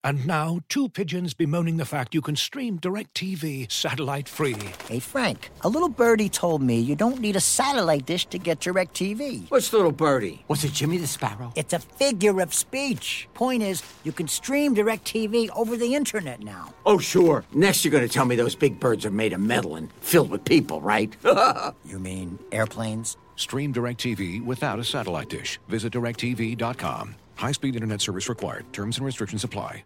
And now, two pigeons bemoaning the fact you can stream DirecTV satellite-free. Hey, Frank, a little birdie told me you don't need a satellite dish to get DirecTV. What's little birdie? Was it Jimmy the Sparrow? It's a figure of speech. Point is, you can stream DirecTV over the internet now. Oh, sure. Next you're going to tell me those big birds are made of metal and filled with people, right? You mean airplanes? Stream DirecTV without a satellite dish. Visit DirecTV.com. High-speed internet service required. Terms and restrictions apply.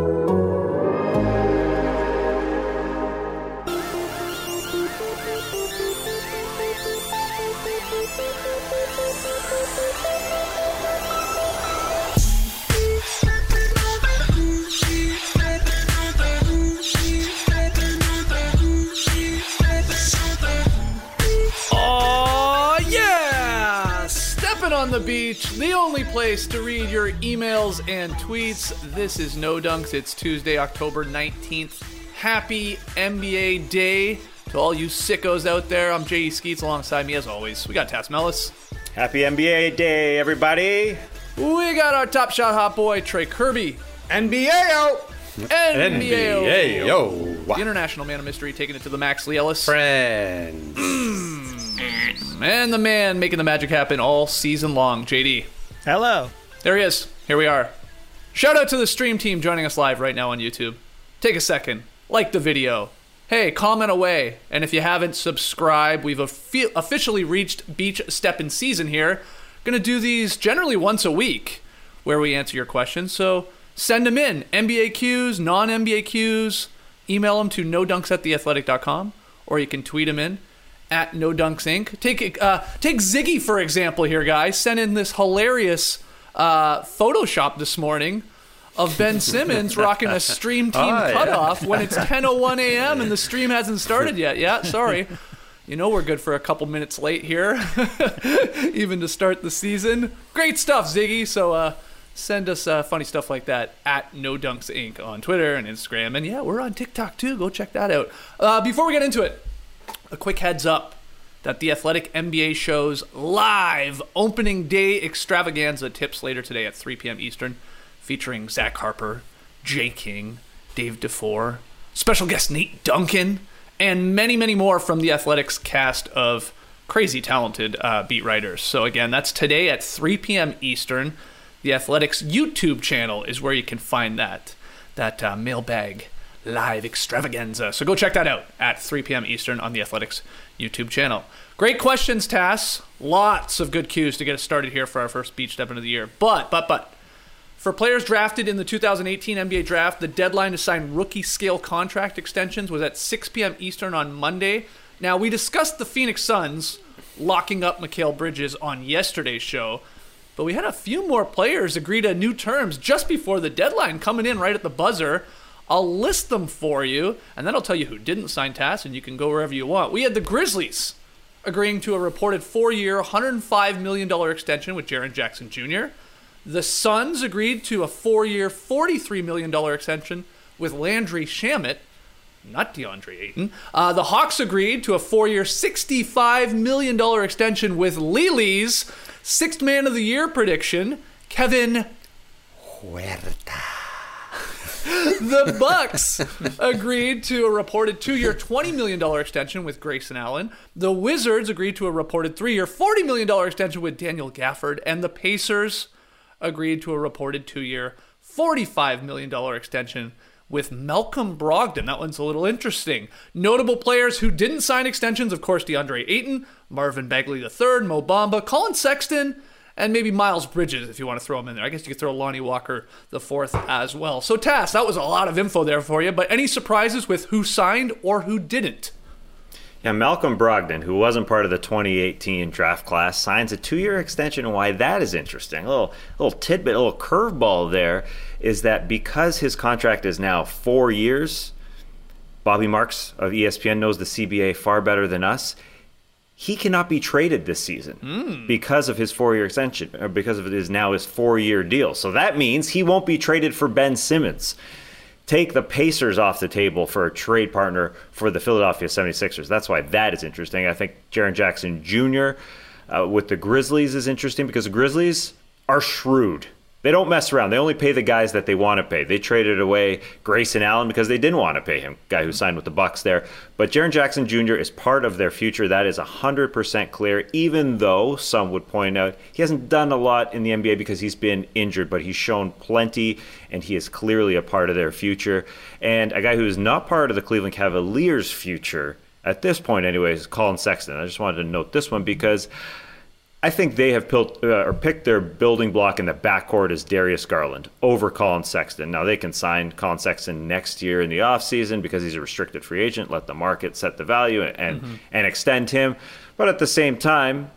On the beach, the only place to read your emails and tweets. This is No Dunks. It's Tuesday, October 19th. Happy NBA Day to all you sickos out there. I'm J.E. Skeets. Alongside me, as always, we got Tass Mellis. Happy NBA Day, everybody. We got our top shot hot boy, Trey Kirby. NBA-o. NBA-o. The international man of mystery, taking it to the max, Lee Ellis. Friends. And the man making the magic happen all season long, JD. Hello. There he is. Here we are. Shout out to the stream team joining us live right now on YouTube. Take a second. Like the video. Hey, comment away. And if you haven't, subscribe. We've officially reached beach steppin' season here. Gonna do these generally once a week where we answer your questions. So send them in. NBA Qs, non-NBA Qs. Email them to nodunks@theathletic.com, or you can tweet them in at No Dunks Inc. Take Ziggy, for example, here, guys. Sent in this hilarious Photoshop this morning of Ben Simmons rocking a stream team cutoff when it's 10:01 a.m. and the stream hasn't started yet. Yeah, sorry. You know we're good for a couple minutes late here, even to start the season. Great stuff, Ziggy. So send us funny stuff like that at No Dunks Inc. on Twitter and Instagram. And yeah, we're on TikTok too. Go check that out. Before we get into it, a quick heads up that the Athletic NBA show's live opening day extravaganza tips later today at 3 p.m. Eastern, featuring Zach Harper, Jay King, Dave DeFore, special guest Nate Duncan, and many, many more from the Athletic's cast of crazy talented beat writers. So again, that's today at 3 p.m. Eastern. The Athletic's YouTube channel is where you can find that mailbag live extravaganza. So go check that out at 3 p.m. Eastern on the Athletics YouTube channel. Great questions, Tass. Lots of good cues to get us started here for our first beach step into the year. But for players drafted in the 2018 NBA draft, the deadline to sign rookie scale contract extensions was at 6 p.m. Eastern on Monday. Now, we discussed the Phoenix Suns locking up Mikal Bridges on yesterday's show, but we had a few more players agree to new terms just before the deadline, coming in right at the buzzer. I'll list them for you, and then I'll tell you who didn't sign Tass, and you can go wherever you want. We had the Grizzlies agreeing to a reported 4-year, $105 million extension with Jaren Jackson Jr. The Suns agreed to a 4-year, $43 million extension with Landry Shamet, not DeAndre Ayton. The Hawks agreed to a 4-year, $65 million extension with Lili's Sixth Man of the Year prediction, Kevin Huerta. The Bucks agreed to a reported 2-year, $20 million extension with Grayson Allen. The Wizards agreed to a reported 3-year, $40 million extension with Daniel Gafford. And the Pacers agreed to a reported 2-year, $45 million extension with Malcolm Brogdon. That one's a little interesting. Notable players who didn't sign extensions, of course, DeAndre Ayton, Marvin Bagley III, Mo Bamba, Colin Sexton, and maybe Miles Bridges if you want to throw him in there. I guess you could throw Lonnie Walker IV as well. So, Tass, that was a lot of info there for you, but any surprises with who signed or who didn't? Yeah, Malcolm Brogdon, who wasn't part of the 2018 draft class, signs a 2-year extension, and why that is interesting. A little tidbit, a little curveball there is that because his contract is now 4 years, Bobby Marks of ESPN knows the CBA far better than us. He cannot be traded this season because of his 4-year extension, or because of his 4-year deal. So that means he won't be traded for Ben Simmons. Take the Pacers off the table for a trade partner for the Philadelphia 76ers. That's why that is interesting. I think Jaren Jackson Jr. With the Grizzlies is interesting because the Grizzlies are shrewd. They don't mess around. They only pay the guys that they want to pay. They traded away Grayson Allen because they didn't want to pay him, guy who signed with the Bucks there. But Jaren Jackson Jr. is part of their future. That is 100% clear, even though some would point out he hasn't done a lot in the NBA because he's been injured, but he's shown plenty, and he is clearly a part of their future. And a guy who is not part of the Cleveland Cavaliers' future, at this point anyways, is Colin Sexton. I just wanted to note this one because I think they have picked their building block in the backcourt as Darius Garland over Colin Sexton. Now, they can sign Colin Sexton next year in the offseason because he's a restricted free agent, let the market set the value and extend him. But at the same time,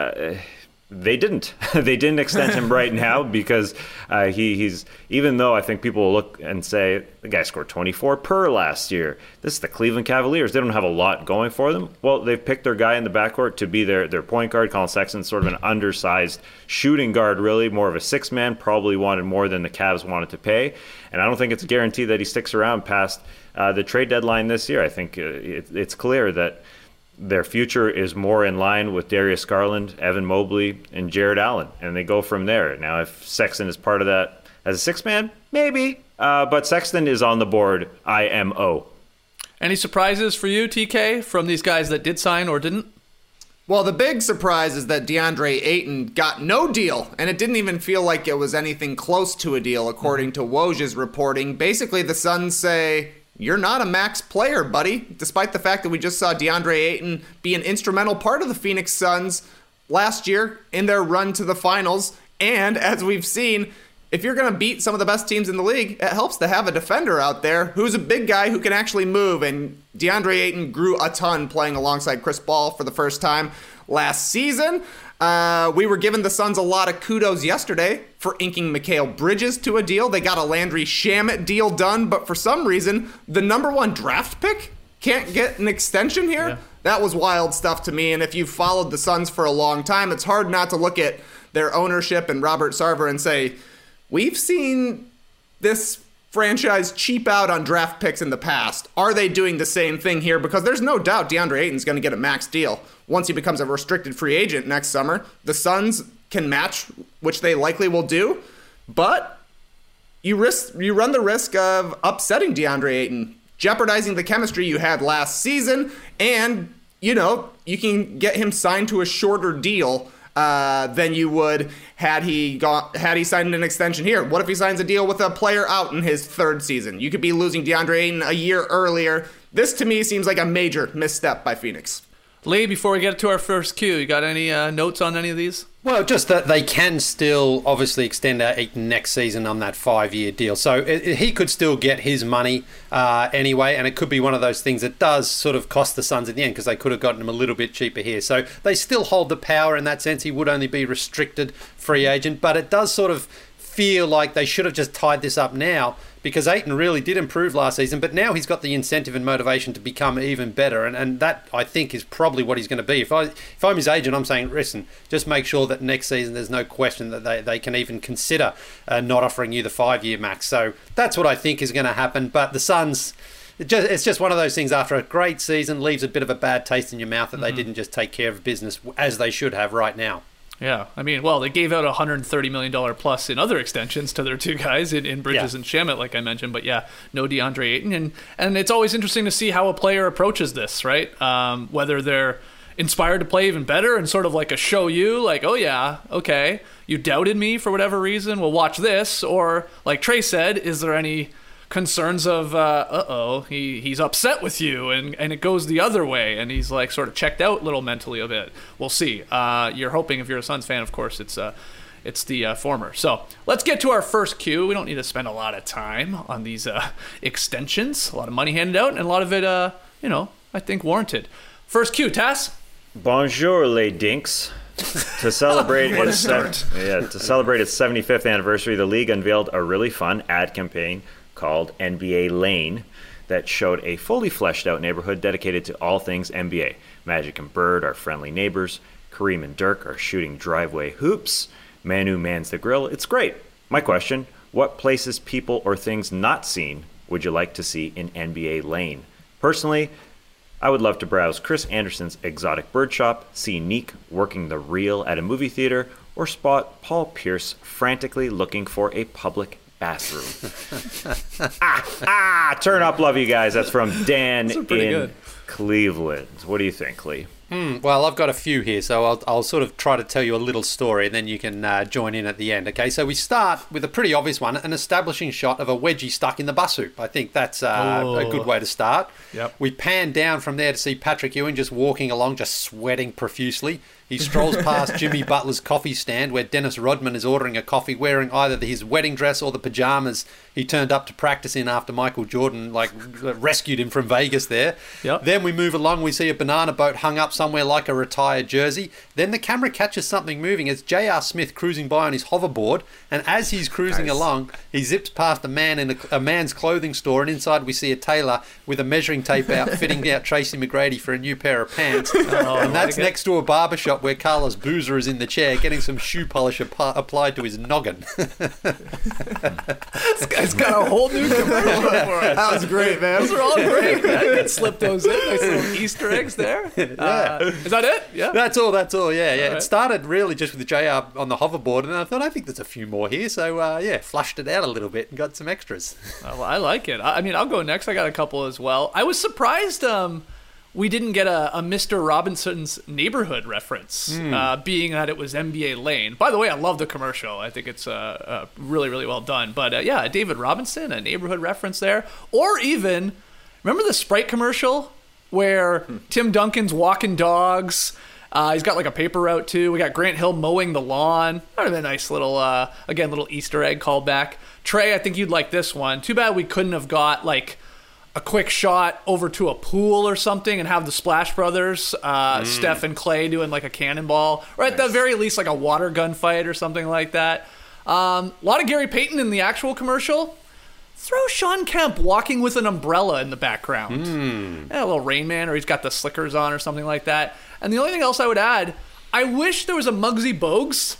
they didn't. They didn't extend him right now because he's, even though I think people will look and say, the guy scored 24 per last year. This is the Cleveland Cavaliers. They don't have a lot going for them. Well, they've picked their guy in the backcourt to be their point guard. Colin Sexton's sort of an undersized shooting guard, really, more of a six-man, probably wanted more than the Cavs wanted to pay. And I don't think it's a guarantee that he sticks around past the trade deadline this year. I think it's clear that their future is more in line with Darius Garland, Evan Mobley, and Jared Allen, and they go from there. Now, if Sexton is part of that as a six-man, maybe, but Sexton is on the board, IMO. Any surprises for you, TK, from these guys that did sign or didn't? Well, the big surprise is that DeAndre Ayton got no deal, and it didn't even feel like it was anything close to a deal, according to Woj's reporting. Basically, the Suns say, you're not a max player, buddy, despite the fact that we just saw DeAndre Ayton be an instrumental part of the Phoenix Suns last year in their run to the finals. And as we've seen, if you're going to beat some of the best teams in the league, it helps to have a defender out there who's a big guy who can actually move. And DeAndre Ayton grew a ton playing alongside Chris Paul for the first time last season. We were giving the Suns a lot of kudos yesterday for inking Mikal Bridges to a deal. They got a Landry Shamet deal done, but for some reason, the number one draft pick can't get an extension here. Yeah. That was wild stuff to me, and if you've followed the Suns for a long time, it's hard not to look at their ownership and Robert Sarver and say, we've seen this franchise cheap out on draft picks in the past. Are they doing the same thing here? Because there's no doubt DeAndre Ayton's going to get a max deal once he becomes a restricted free agent next summer. The Suns can match, which they likely will do, but you run the risk of upsetting DeAndre Ayton, jeopardizing the chemistry you had last season, and you can get him signed to a shorter deal than you would had he signed an extension here. What if he signs a deal with a player out in his third season? You could be losing DeAndre Ayton a year earlier. This, to me, seems like a major misstep by Phoenix. Lee, before we get to our first cue, you got any notes on any of these? Well, just that they can still obviously extend out Ayton next season on that 5-year deal. So he could still get his money anyway, and it could be one of those things that does sort of cost the Suns at the end because they could have gotten him a little bit cheaper here. So they still hold the power in that sense. He would only be restricted free agent, but it does sort of feel like they should have just tied this up now because Ayton really did improve last season, but now he's got the incentive and motivation to become even better, and that, I think, is probably what he's going to be. If I'm his agent, I'm saying, listen, just make sure that next season there's no question that they can even consider not offering you the 5-year max. So that's what I think is going to happen, but the Suns, it's just one of those things after a great season, leaves a bit of a bad taste in your mouth that they didn't just take care of business as they should have right now. Yeah, I mean, well, they gave out $130 million plus in other extensions to their two guys in Bridges and Shamet, like I mentioned. But yeah, no DeAndre Ayton. And it's always interesting to see how a player approaches this, right? Whether they're inspired to play even better and sort of like a show you, like, oh yeah, okay, you doubted me for whatever reason, well, watch this. Or like Trey said, is there any concerns of he's upset with you and it goes the other way and he's like sort of checked out a little mentally a bit. We'll see. You're hoping, if you're a Suns fan, of course, it's the former. So let's get to our first cue. We don't need to spend a lot of time on these extensions. A lot of money handed out and a lot of it I think warranted. First cue, Tass. Bonjour, les dinks. To celebrate its 75th anniversary, the league unveiled a really fun ad campaign called NBA Lane that showed a fully fleshed out neighborhood dedicated to all things NBA. Magic and Bird are friendly neighbors. Kareem and Dirk are shooting driveway hoops. Manu mans the grill. It's great. My question, what places, people, or things not seen would you like to see in NBA Lane? Personally, I would love to browse Chris Anderson's exotic bird shop, see Neek working the reel at a movie theater, or spot Paul Pierce frantically looking for a public bathroom? Turn up, love you guys. That's from Dan in good. Cleveland. What do you think, Lee? Well, I've got a few here, so I'll sort of try to tell you a little story, and then you can join in at the end. Okay, so we start with a pretty obvious one, an establishing shot of a wedgie stuck in the bus hoop. I think that's a good way to start. Yep. We pan down from there to see Patrick Ewing just walking along, just sweating profusely. He strolls past Jimmy Butler's coffee stand where Dennis Rodman is ordering a coffee wearing either his wedding dress or the pajamas he turned up to practice in after Michael Jordan rescued him from Vegas there. Yep. Then we move along, we see a banana boat hung up somewhere like a retired jersey. Then the camera catches something moving. It's J.R. Smith cruising by on his hoverboard, and as he's cruising along, he zips past a man in a man's clothing store, and inside we see a tailor with a measuring tape out fitting out Tracy McGrady for a new pair of pants. And that's next to a barbershop where Carlos Boozer is in the chair getting some shoe polish applied to his noggin. This guy's got a whole new commercial for us. That was great, man. Those are all great. I can slip those in. Nice little Easter eggs there. Is that it? Yeah. That's all. Yeah. Right. It started really just with JR on the hoverboard, and I thought, I think there's a few more here. So, flushed it out a little bit and got some extras. Well, I like it. I mean, I'll go next. I got a couple as well. I was surprised we didn't get a Mr. Robinson's Neighborhood reference, being that it was NBA Lane. By the way, I love the commercial. I think it's really, really well done. But David Robinson, a Neighborhood reference there. Or even, remember the Sprite commercial where Tim Duncan's walking dogs? He's got like a paper route too. We got Grant Hill mowing the lawn. That would have been a nice little, little Easter egg callback. Trey, I think you'd like this one. Too bad we couldn't have got like a quick shot over to a pool or something and have the Splash Brothers, Steph and Clay doing like a cannonball, or at the very least like a water gun fight or something like that. A lot of Gary Payton in the actual commercial. Throw Sean Kemp walking with an umbrella in the background. A little Rain Man, or he's got the slickers on or something like that. And the only thing else I would add, I wish there was a Muggsy Bogues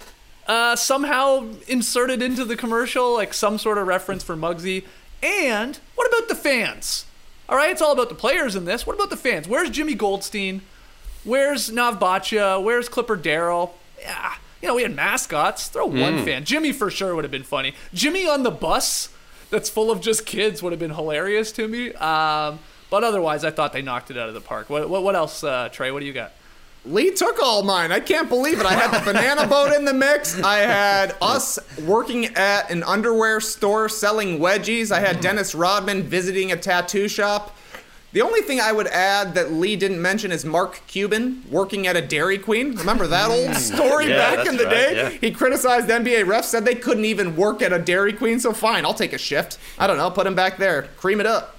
somehow inserted into the commercial, like some sort of reference for Muggsy. And what about the fans? All right, it's all about the players in this. What about the fans? Where's Jimmy Goldstein? Where's Nav Bhatia? Where's Clipper Darrell? Yeah, we had mascots. Throw one fan. Jimmy for sure would have been funny. Jimmy on the bus that's full of just kids would have been hilarious to me. But otherwise, I thought they knocked it out of the park. What else, Trey? What do you got? Lee took all mine. I can't believe it. I had the banana boat in the mix. I had us working at an underwear store selling wedgies. I had Dennis Rodman visiting a tattoo shop. The only thing I would add that Lee didn't mention is Mark Cuban working at a Dairy Queen. Remember that old story back in the day? Yeah. He criticized NBA refs, said they couldn't even work at a Dairy Queen, so fine, I'll take a shift. I don't know, put him back there. Cream it up.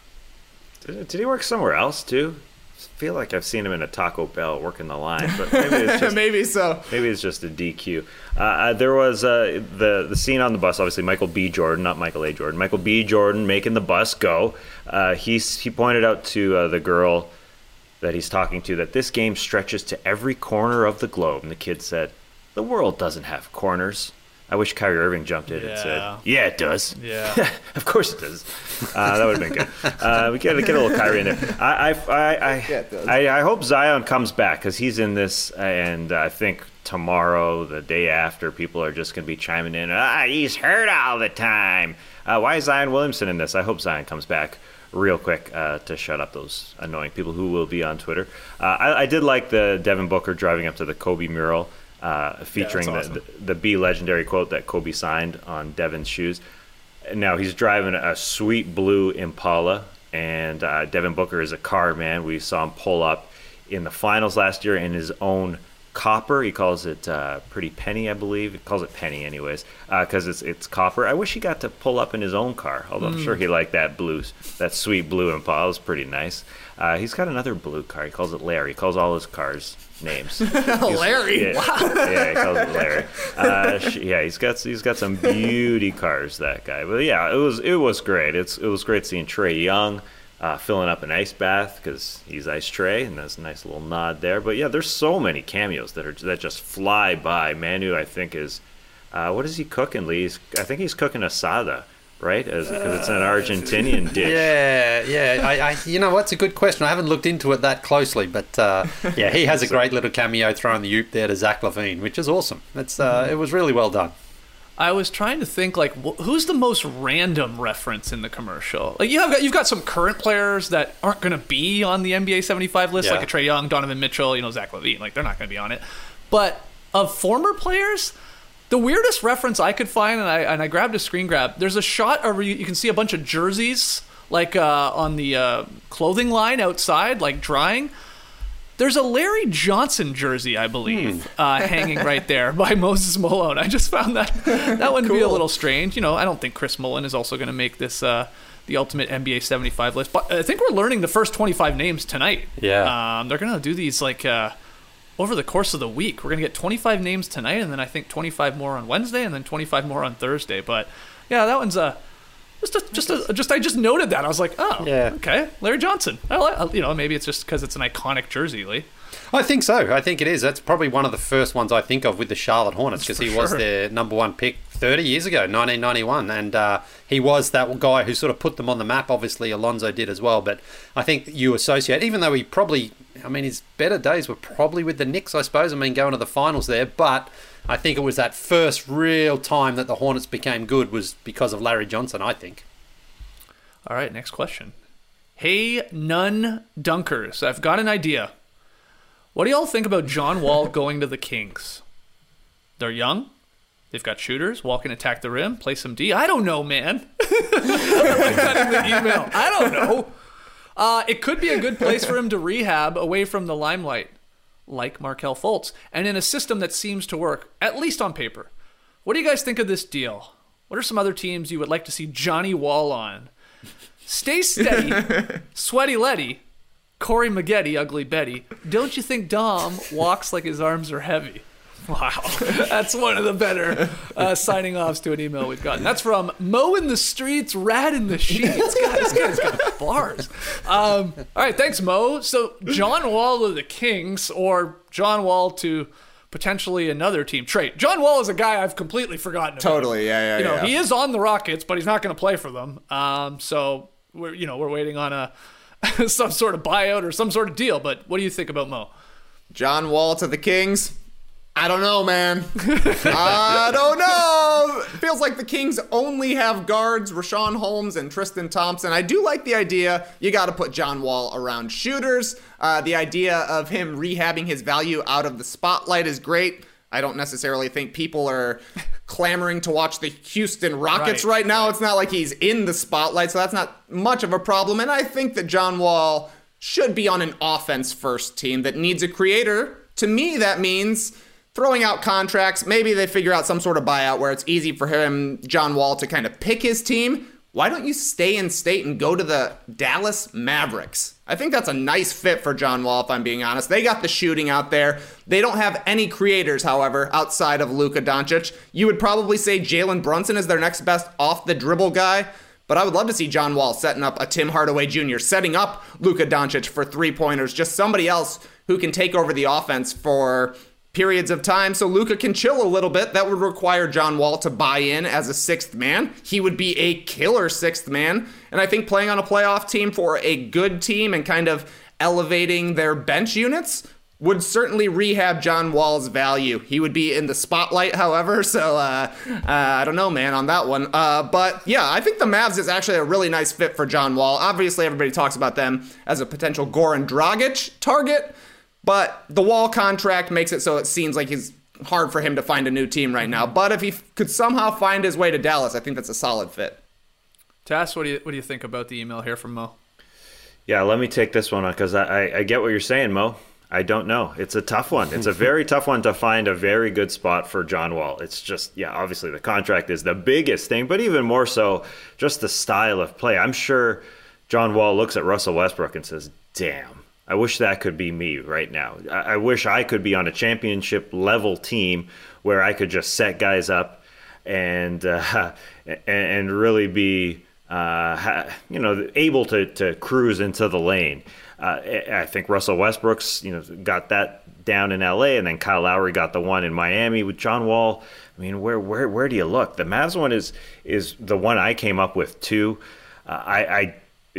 Did he work somewhere else, too? I feel like I've seen him in a Taco Bell working the line, but maybe it's just, maybe so. Maybe it's just a DQ. There was the scene on the bus. Obviously, Michael B. Jordan, not Michael A. Jordan. Michael B. Jordan making the bus go. He pointed out to the girl that he's talking to that this game stretches to every corner of the globe, and the kid said, "The world doesn't have corners." I wish Kyrie Irving jumped in and said, "Yeah, it does." Yeah, of course it does. That would have been good. We got to get a little Kyrie in there. I hope Zion comes back because he's in this, and I think tomorrow, the day after, people are just going to be chiming in. He's hurt all the time. Why is Zion Williamson in this? I hope Zion comes back real quick to shut up those annoying people who will be on Twitter. I did like the Devin Booker driving up to the Kobe mural. Featuring the B legendary quote that Kobe signed on Devin's shoes. Now he's driving a sweet blue Impala, and Devin Booker is a car man. We saw him pull up in the finals last year in his own copper. He calls it Pretty Penny, I believe. He calls it Penny anyways, because it's copper. I wish he got to pull up in his own car, although I'm sure he liked that sweet blue Impala. It was pretty nice. He's got another blue car. He calls it Larry. He calls all his cars names. Larry. Wow. Yeah, he calls it Larry. He's got some beauty cars, that guy. But yeah, it was great. It was great seeing Trae Young filling up an ice bath because he's Ice Trae, and that's a nice little nod there. But yeah, there's so many cameos that just fly by. Manu, I think, is what is he cooking, Lee? I think he's cooking asada right? Because it's an Argentinian dish. Yeah. You know what's a good question. I haven't looked into it that closely, but yeah, he has a great little cameo throwing the oop there to Zach Levine, which is awesome. It was really well done. I was trying to think, like, who's the most random reference in the commercial? Like, you've got some current players that aren't going to be on the NBA 75 list, like a Trae Young, Donovan Mitchell, Zach LaVine. Like, they're not going to be on it. But of former players, the weirdest reference I could find, and I grabbed a screen grab, there's a shot where you can see a bunch of jerseys, like on the clothing line outside, like drying. There's a Larry Johnson jersey, I believe, hanging right there by Moses Malone. I just found that one to be a little strange. I don't think Chris Mullin is also going to make this the ultimate NBA 75 list. But I think we're learning the first 25 names tonight. Yeah. They're going to do these like over the course of the week. We're going to get 25 names tonight, and then I think 25 more on Wednesday, and then 25 more on Thursday. But yeah, that one's I just noted that. I was like, oh, yeah, okay, Larry Johnson. Maybe it's just because it's an iconic jersey, Lee. I think so. I think it is. That's probably one of the first ones I think of with the Charlotte Hornets, because he was their number one pick 30 years ago, 1991. And he was that guy who sort of put them on the map. Obviously, Alonzo did as well. But I think you associate, even though he probably, his better days were probably with the Knicks, I suppose. Going to the finals there. But I think it was that first real time that the Hornets became good was because of Larry Johnson, I think. All right, next question. Hey, none dunkers. I've got an idea. What do y'all think about John Wall going to the Kings? They're young. They've got shooters. Wall can attack the rim, play some D. I don't know, man. I got in the email. I don't know. It could be a good place for him to rehab away from the limelight, like Markelle Fultz, and in a system that seems to work, at least on paper. What do you guys think of this deal? What are some other teams you would like to see Johnny Wall on? Stay steady, Sweaty Letty, Corey Maggette, Ugly Betty. Don't you think Dom walks like his arms are heavy? Wow, that's one of the better signing offs to an email we've gotten. That's from Mo in the Streets, Rat in the Sheets. God, this guy's got bars. All right, thanks, Mo. So John Wall to the Kings, or John Wall to potentially another team. Trey, John Wall is a guy I've completely forgotten about. Totally, yeah. He is on the Rockets, but he's not going to play for them. So we're waiting on some sort of buyout or some sort of deal. But what do you think about Mo? John Wall to the Kings? I don't know, man. I don't know. It feels like the Kings only have guards, Rashawn Holmes and Tristan Thompson. I do like the idea. You got to put John Wall around shooters. The idea of him rehabbing his value out of the spotlight is great. I don't necessarily think people are clamoring to watch the Houston Rockets right now. It's not like he's in the spotlight, so that's not much of a problem. And I think that John Wall should be on an offense-first team that needs a creator. To me, that means throwing out contracts. Maybe they figure out some sort of buyout where it's easy for him, John Wall, to kind of pick his team. Why don't you stay in state and go to the Dallas Mavericks? I think that's a nice fit for John Wall, if I'm being honest. They got the shooting out there. They don't have any creators, however, outside of Luka Doncic. You would probably say Jalen Brunson is their next best off-the-dribble guy. But I would love to see John Wall setting up a Tim Hardaway Jr., setting up Luka Doncic for three-pointers, just somebody else who can take over the offense for periods of time so Luka can chill a little bit. That would require John Wall to buy in as a sixth man. He would be a killer sixth man. And I think playing on a playoff team for a good team and kind of elevating their bench units would certainly rehab John Wall's value. He would be in the spotlight, however, so I don't know, man, on that one. But yeah, I think the Mavs is actually a really nice fit for John Wall. Obviously, everybody talks about them as a potential Goran Dragic target, but the Wall contract makes it so it seems like it's hard for him to find a new team right now. But if he could somehow find his way to Dallas, I think that's a solid fit. Tass, what do you think about the email here from Mo? Yeah, let me take this one on because I get what you're saying, Mo. I don't know. It's a tough one. It's a very tough one to find a very good spot for John Wall. It's just, yeah, obviously the contract is the biggest thing, but even more so, just the style of play. I'm sure John Wall looks at Russell Westbrook and says, damn, I wish that could be me right now. I wish I could be on a championship level team where I could just set guys up and really be able to cruise into the lane. I think Russell Westbrook's got that down in LA, and then Kyle Lowry got the one in Miami with John Wall. I mean, where do you look? The Mavs one is the one I came up with too. I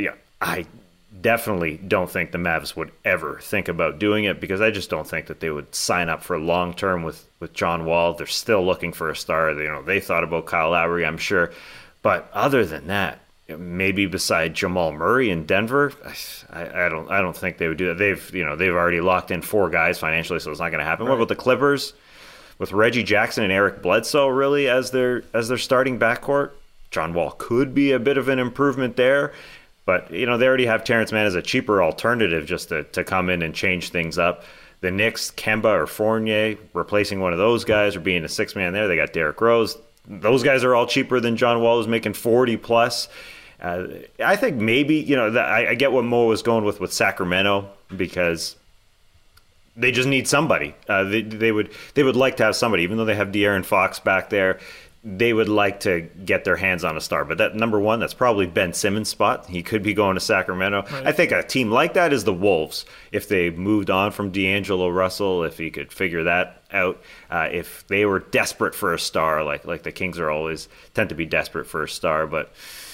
definitely don't think the Mavs would ever think about doing it, because I just don't think that they would sign up for long term with John Wall. They're still looking for a star. They thought about Kyle Lowry, I'm sure, but other than that, maybe beside Jamal Murray in Denver, I don't think they would do that. They've already locked in 4 guys financially, so it's not going to happen. Right. What about the Clippers with Reggie Jackson and Eric Bledsoe really as their starting backcourt? John Wall could be a bit of an improvement there. But, they already have Terrence Mann as a cheaper alternative just to come in and change things up. The Knicks, Kemba or Fournier, replacing one of those guys or being a 6-man there. They got Derrick Rose. Those guys are all cheaper than John Wall, who's making 40 plus. I think maybe, I get what Mo was going with Sacramento, because they just need somebody. They would like to have somebody, even though they have De'Aaron Fox back there. They would like to get their hands on a star. But that number one, that's probably Ben Simmons' spot. He could be going to Sacramento. Right. I think a team like that is the Wolves. If they moved on from D'Angelo Russell, if he could figure that out, if they were desperate for a star, like the Kings are always tend to be desperate for a star. But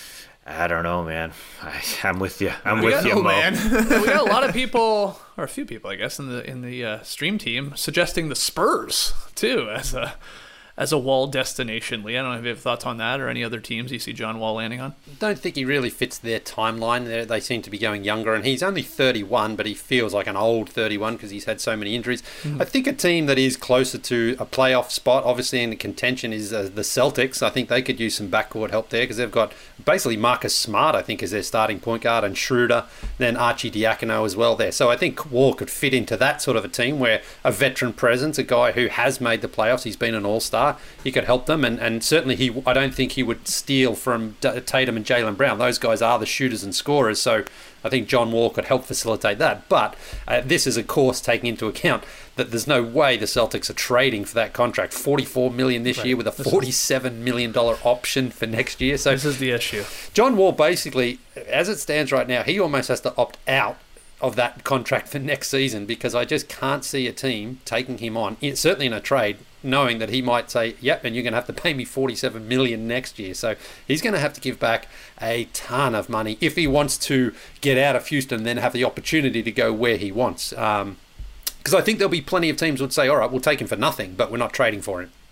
I don't know, man. I'm with you. I'm with you, Mo. Man. We got a lot of people, or a few people, I guess, in the stream team suggesting the Spurs too as a Wall destination. Lee, I don't know if you have thoughts on that, or any other teams you see John Wall landing on? I don't think he really fits their timeline. They seem to be going younger, and he's only 31, but he feels like an old 31 because he's had so many injuries. I think a team that is closer to a playoff spot, obviously in contention, is the Celtics. I think they could use some backcourt help there, because they've got basically Marcus Smart, I think, is their starting point guard, and Schroeder, then Archie Diacono as well there. So I think Wall could fit into that sort of a team where a veteran presence, a guy who has made the playoffs, he's been an all-star, he could help them, and certainly I don't think he would steal from Tatum and Jaylen Brown. Those guys are the shooters and scorers, so I think John Wall could help facilitate that. But this is, of course, taking into account that there's no way the Celtics are trading for that contract. $44 million this year with a $47 million option for next year. So this is the issue. John Wall, basically, as it stands right now, he almost has to opt out of that contract for next season, because I just can't see a team taking him on, certainly in a trade, knowing that he might say, yep, and you're going to have to pay me $47 million next year. So he's going to have to give back a ton of money if he wants to get out of Houston and then have the opportunity to go where he wants. Because I think there'll be plenty of teams who would say, all right, we'll take him for nothing, but we're not trading for him.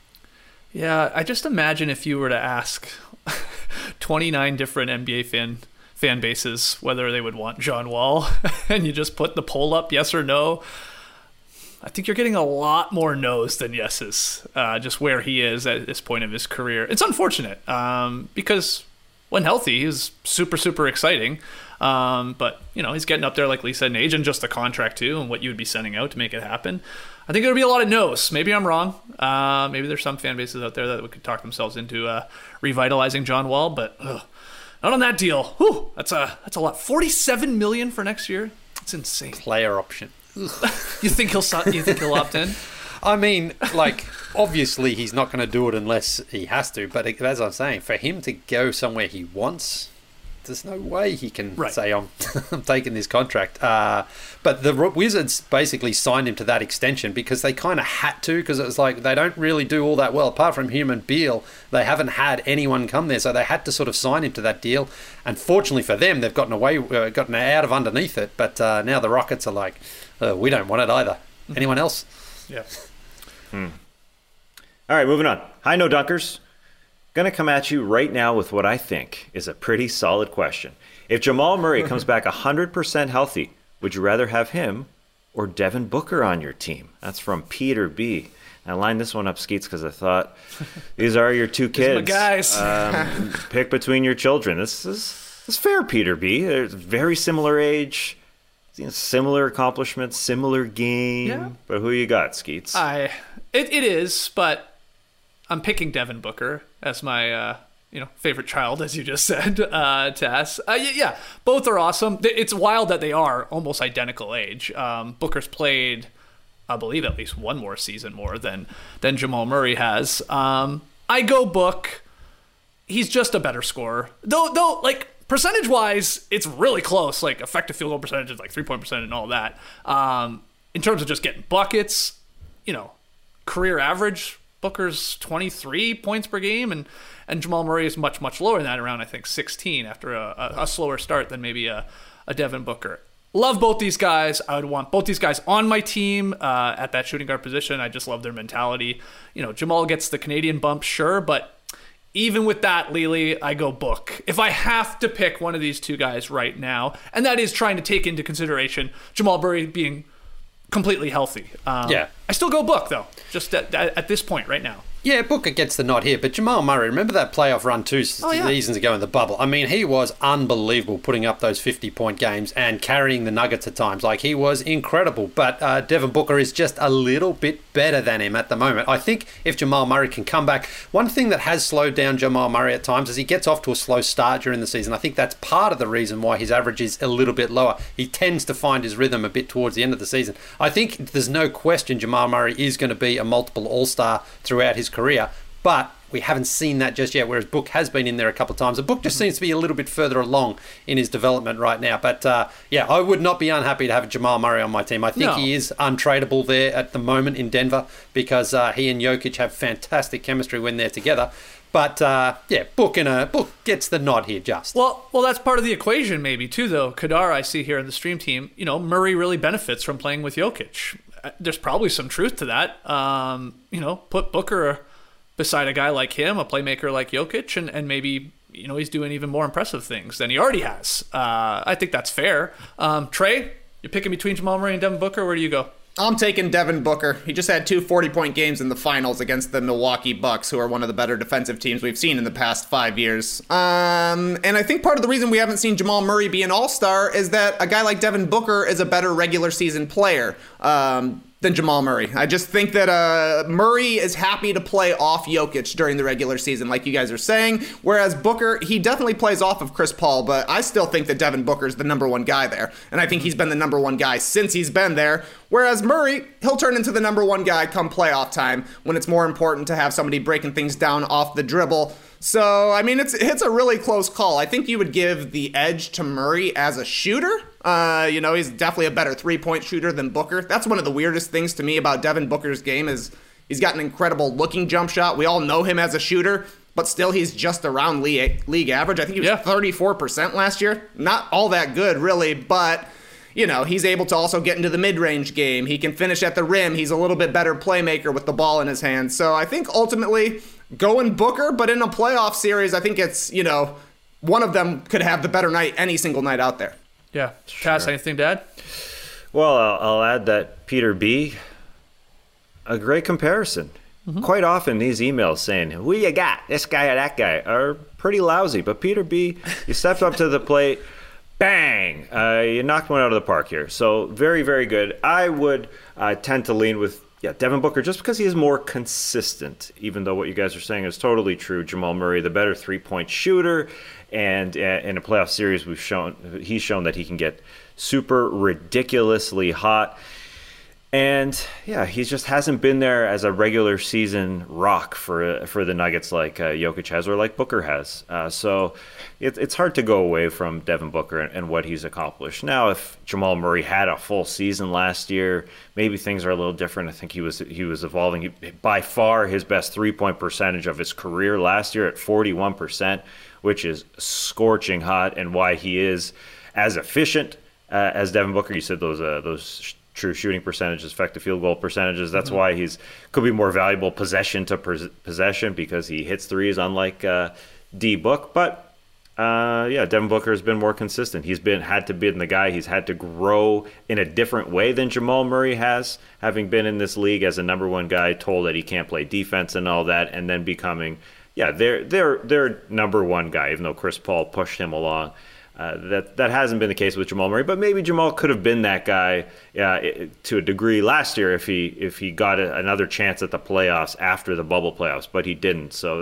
Yeah, I just imagine if you were to ask 29 different NBA fan bases whether they would want John Wall, and you just put the poll up, yes or no, I think you're getting a lot more no's than yeses, just where he is at this point of his career. It's unfortunate, because when healthy, he's super, super exciting. But, he's getting up there, like Lee said, in age, and just the contract too, and what you would be sending out to make it happen. I think there would be a lot of no's. Maybe I'm wrong. Maybe there's some fan bases out there that could talk themselves into revitalizing John Wall, but not on that deal. Whew, that's a lot. $47 million for next year. It's insane. Player option. You think he'll opt in? I mean, obviously he's not going to do it unless he has to. But as I'm saying, for him to go somewhere he wants, there's no way he can say, I'm taking this contract. But the Wizards basically signed him to that extension because they kind of had to, because it was like they don't really do all that well. Apart from him and Beal, they haven't had anyone come there. So they had to sort of sign him to that deal. And fortunately for them, they've gotten out of underneath it. But now the Rockets are like, we don't want it either. Anyone else? Yeah. All right, moving on. Hi, No Dunkers. Going to come at you right now with what I think is a pretty solid question. If Jamal Murray comes back 100% healthy, would you rather have him or Devin Booker on your team? That's from Peter B. I lined this one up, Skeets, because I thought these are your two kids. These are my guys. Pick between your children. This is fair, Peter B. They're very similar age, similar accomplishments, similar game. Yeah. But who you got, Skeets? It is, but I'm picking Devin Booker as my favorite child, as you just said, Tess. Yeah, both are awesome. It's wild that they are almost identical age. Booker's played, I believe, at least one more season more than Jamal Murray has. I go Book. He's just a better scorer. Though percentage-wise, it's really close. Effective field goal percentage is 3-point percentage and all that. in terms of just getting buckets, career average, Booker's 23 points per game, and Jamal Murray is much, much lower than that, around, I think, 16 after a slower start than maybe a Devin Booker. Love both these guys. I would want both these guys on my team at that shooting guard position. I just love their mentality. Jamal gets the Canadian bump, sure, but even with that, Lily, I go Book. If I have to pick one of these two guys right now, and that is trying to take into consideration Jamal Murray being completely healthy. I still go Book, though, just at this point right now. Yeah, Booker gets the nod here, but Jamal Murray, remember that playoff run 2 seasons ago in the bubble? I mean, he was unbelievable putting up those 50-point games and carrying the Nuggets at times. Like, he was incredible, but Devin Booker is just a little bit better than him at the moment. I think if Jamal Murray can come back, one thing that has slowed down Jamal Murray at times is he gets off to a slow start during the season. I think that's part of the reason why his average is a little bit lower. He tends to find his rhythm a bit towards the end of the season. I think there's no question Jamal Murray is going to be a multiple all-star throughout his career, but we haven't seen that just yet, whereas Book has been in there a couple of times. The Book just seems to be a little bit further along in his development right now. But I would not be unhappy to have Jamal Murray on my team. I think he is untradeable there at the moment in Denver because he and Jokic have fantastic chemistry when they're together. But Book gets the nod here just. Well, that's part of the equation maybe too, though. Kadar, I see here in the stream team, Murray really benefits from playing with Jokic. There's probably some truth to that. Put Booker beside a guy like him, a playmaker like Jokic, and maybe he's doing even more impressive things than he already has. I think that's fair. Trey, you're picking between Jamal Murray and Devin Booker. Where do you go? I'm taking Devin Booker. He just had 2 40-point games in the finals against the Milwaukee Bucks, who are one of the better defensive teams we've seen in the past 5 years. And I think part of the reason we haven't seen Jamal Murray be an all-star is that a guy like Devin Booker is a better regular season player than Jamal Murray. I just think that Murray is happy to play off Jokic during the regular season, like you guys are saying, whereas Booker, he definitely plays off of Chris Paul, but I still think that Devin Booker is the number one guy there, and I think he's been the number one guy since he's been there, whereas Murray, he'll turn into the number one guy come playoff time when it's more important to have somebody breaking things down off the dribble. So, I mean, it's a really close call. I think you would give the edge to Murray as a shooter. He's definitely a better three-point shooter than Booker. That's one of the weirdest things to me about Devin Booker's game is he's got an incredible looking jump shot. We all know him as a shooter, but still he's just around league average. I think he was 34% last year. Not all that good, really, but he's able to also get into the mid-range game. He can finish at the rim. He's a little bit better playmaker with the ball in his hands. So I think ultimately going Booker, but in a playoff series, I think it's, one of them could have the better night any single night out there. Yeah. Cass, anything to add? Well, I'll add that Peter B., a great comparison. Mm-hmm. Quite often these emails saying, who you got, this guy or that guy, are pretty lousy. But Peter B., you stepped up to the plate, bang, you knocked one out of the park here. So very, very good. I would tend to lean with Devin Booker just because he is more consistent, even though what you guys are saying is totally true. Jamal Murray, the better three-point shooter, and in a playoff series he's shown that he can get super ridiculously hot. And he just hasn't been there as a regular season rock for the Nuggets like Jokic has or like Booker has. So it's hard to go away from Devin Booker and what he's accomplished. Now, if Jamal Murray had a full season last year, maybe things are a little different. I think he was evolving. By far his best three-point percentage of his career last year at 41%, which is scorching hot, and why he is as efficient as Devin Booker. You said those true shooting percentages, effective field goal percentages. That's why he's could be more valuable possession to possession because he hits threes, unlike D Book. But Devin Booker has been more consistent. He's had to be the guy. He's had to grow in a different way than Jamal Murray has, having been in this league as a number one guy, told that he can't play defense and all that, and then becoming their number one guy, even though Chris Paul pushed him along. That hasn't been the case with Jamal Murray, but maybe Jamal could have been that guy to a degree last year if he got another chance at the playoffs after the bubble playoffs, but he didn't. So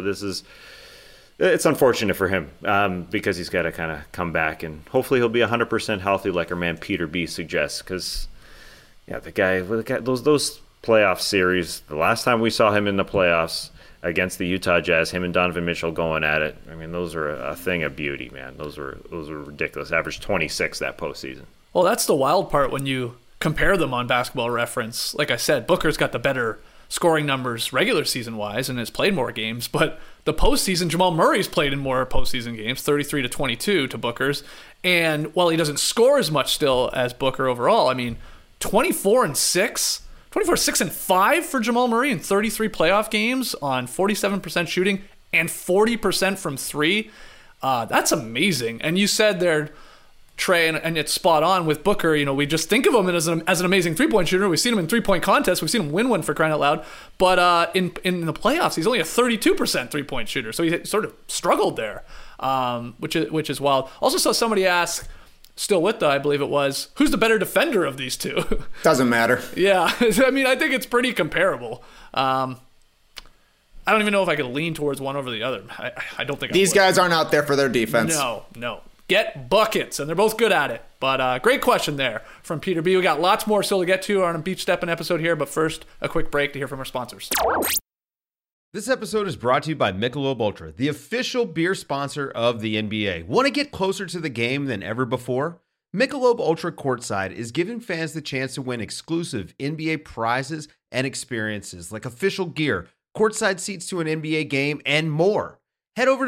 it's unfortunate for him because he's got to kind of come back, and hopefully he'll be 100% healthy like our man Peter B suggests. Because the guy those playoff series, the last time we saw him in the playoffs against the Utah Jazz, him and Donovan Mitchell going at it. I mean, those are a thing of beauty, man. Those are ridiculous. Averaged 26 that postseason. Well, that's the wild part when you compare them on Basketball Reference. Like I said, Booker's got the better scoring numbers regular season wise and has played more games, but the postseason, Jamal Murray's played in more postseason games, 33 to 22 to Booker's. And while he doesn't score as much still as Booker overall, I mean, 24 6 and 5 for Jamal Murray in 33 playoff games on 47% shooting and 40% from three. That's amazing. And you said there, Trey, and it's spot on with Booker. You know, we just think of him as an amazing three-point shooter. We've seen him in three-point contests. We've seen him win one, for crying out loud. But in the playoffs, he's only a 32% three-point shooter. So he sort of struggled there, which is wild. Also saw somebody ask, still with I believe it was, who's the better defender of these two? Doesn't matter. Yeah, I mean, I think it's pretty comparable. I don't even know if I could lean towards one over the other. I don't think these guys aren't out there for their defense. No. Get buckets, and they're both good at it. But great question there from Peter B. We got lots more still to get to on a Beach Steppin' episode here, but first, a quick break to hear from our sponsors. This episode is brought to you by Michelob Ultra, the official beer sponsor of the NBA. Want to get closer to the game than ever before? Michelob Ultra Courtside is giving fans the chance to win exclusive NBA prizes and experiences like official gear, courtside seats to an NBA game, and more. Head over to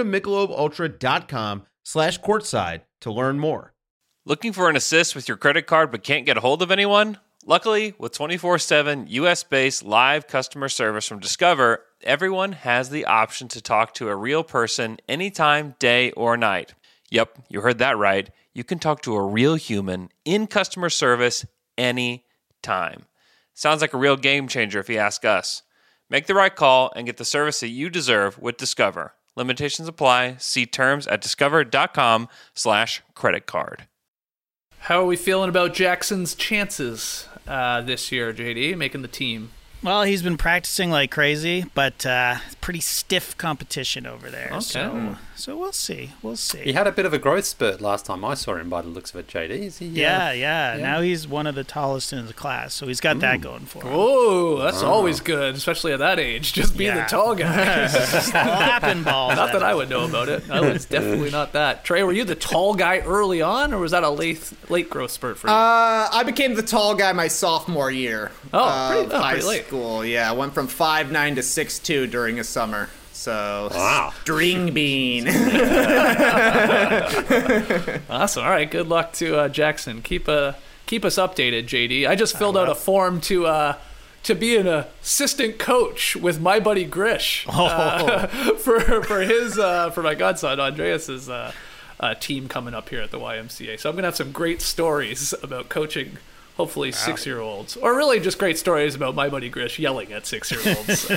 MichelobUltra.com/courtside to learn more. Looking for an assist with your credit card but can't get a hold of anyone? Luckily, with 24/7 US-based live customer service from Discover, everyone has the option to talk to a real person anytime, day or night. Yep, you heard that right. You can talk to a real human in customer service anytime. Sounds like a real game changer if you ask us. Make the right call and get the service that you deserve with Discover. Limitations apply. See terms at discover.com/creditcard. How are we feeling about Jackson's chances this year, JD, making the team? Well, he's been practicing like crazy, but pretty stiff competition over there. Okay. So we'll see. He had a bit of a growth spurt last time I saw him by the looks of it, JD. Is he? Yeah. Now he's one of the tallest in the class, so he's got that going for him. Oh, that's always good, especially at that age. Just being the tall guy. Slapping balls. Not that I would know about it. I was definitely not that. Trey, were you the tall guy early on, or was that a late growth spurt for you? I became the tall guy my sophomore year. Pretty high late. School. Yeah, I went from 5'9" to 6'2" during a summer. So, wow. String bean. Awesome. All right. Good luck to Jackson. Keep us updated, JD. I just filled out a form to be an assistant coach with my buddy Grish for my godson Andreas's team coming up here at the YMCA. So I'm gonna have some great stories about coaching. Hopefully 6-year-olds, or really just great stories about my buddy Grish yelling at 6-year-olds.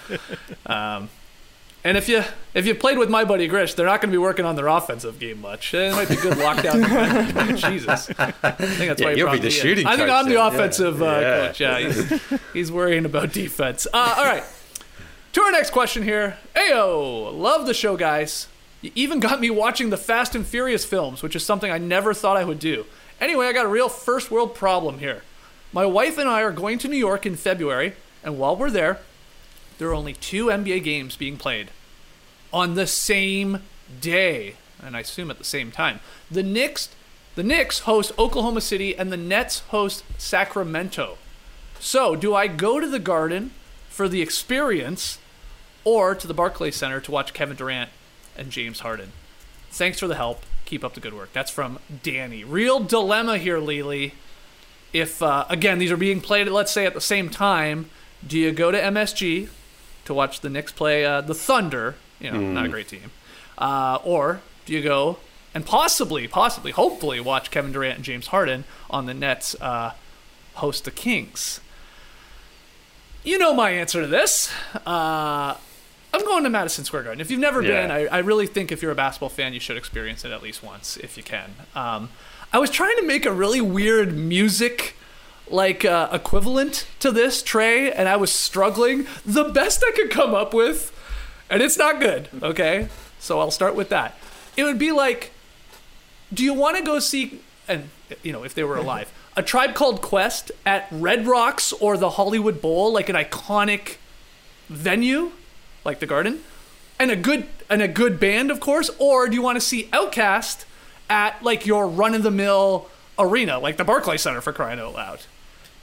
And if you played with my buddy Grish, they're not going to be working on their offensive game much. It might be good lockdown. Jesus, I think that's why you'll be the shooting coach. I think I'm the offensive coach. Yeah, he's worrying about defense. All right, to our next question here. Ayo, love the show, guys. You even got me watching the Fast and Furious films, which is something I never thought I would do. Anyway, I got a real first world problem here. My wife and I are going to New York in February, and while we're there are only 2 NBA games being played on the same day, and I assume at the same time. The Knicks host Oklahoma City, and the Nets host Sacramento. So, do I go to the Garden for the experience, or to the Barclays Center to watch Kevin Durant and James Harden? Thanks for the help. Keep up the good work. That's from Danny. Real dilemma here, Lily. If, again, these are being played, let's say, at the same time, do you go to MSG to watch the Knicks play the Thunder? Not a great team. Or do you go and possibly, hopefully watch Kevin Durant and James Harden on the Nets host the Kings? You know my answer to this. I'm going to Madison Square Garden. If you've never been, I really think if you're a basketball fan, you should experience it at least once if you can. I was trying to make a really weird music equivalent to this, Trey, and I was struggling. The best I could come up with, and it's not good, okay? So I'll start with that. It would be like, do you want to go see, and if they were alive, A Tribe Called Quest at Red Rocks or the Hollywood Bowl, like an iconic venue, like the Garden, and a good band, of course? Or do you want to see Outkast at like your run-of-the-mill arena, like the Barclays Center, for crying out loud?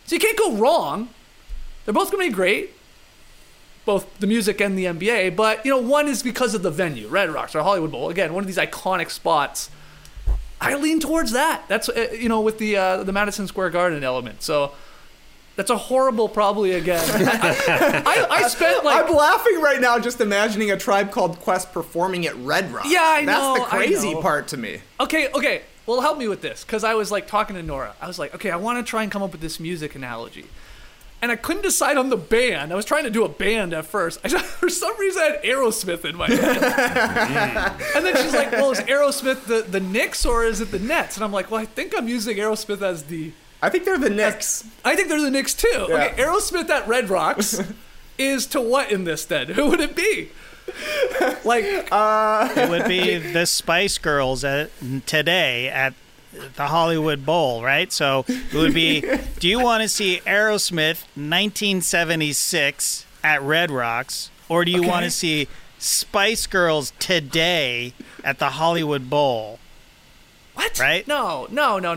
So you can't go wrong. They're both going to be great, both the music and the NBA, but, one is because of the venue, Red Rocks or Hollywood Bowl. Again, one of these iconic spots. I lean towards that. That's, with the Madison Square Garden element. So that's a horrible probably again. I spent like... I'm laughing right now just imagining a Tribe Called Quest performing at Red Rocks. Yeah, I know. That's the crazy part to me. Okay. Well, help me with this, because I was like talking to Nora. I was like, okay, I want to try and come up with this music analogy. And I couldn't decide on the band. I was trying to do a band at first. For some reason, I had Aerosmith in my head. And then she's like, well, is Aerosmith the Knicks or is it the Nets? And I'm like, well, I think I'm using Aerosmith as the... I think they're the Knicks. I think they're the Knicks, too. Yeah. Okay, Aerosmith at Red Rocks is to what in this, then? Who would it be? It would be the Spice Girls today at the Hollywood Bowl, right? So it would be, do you want to see Aerosmith 1976 at Red Rocks, or do you want to see Spice Girls today at the Hollywood Bowl? What? Right? No.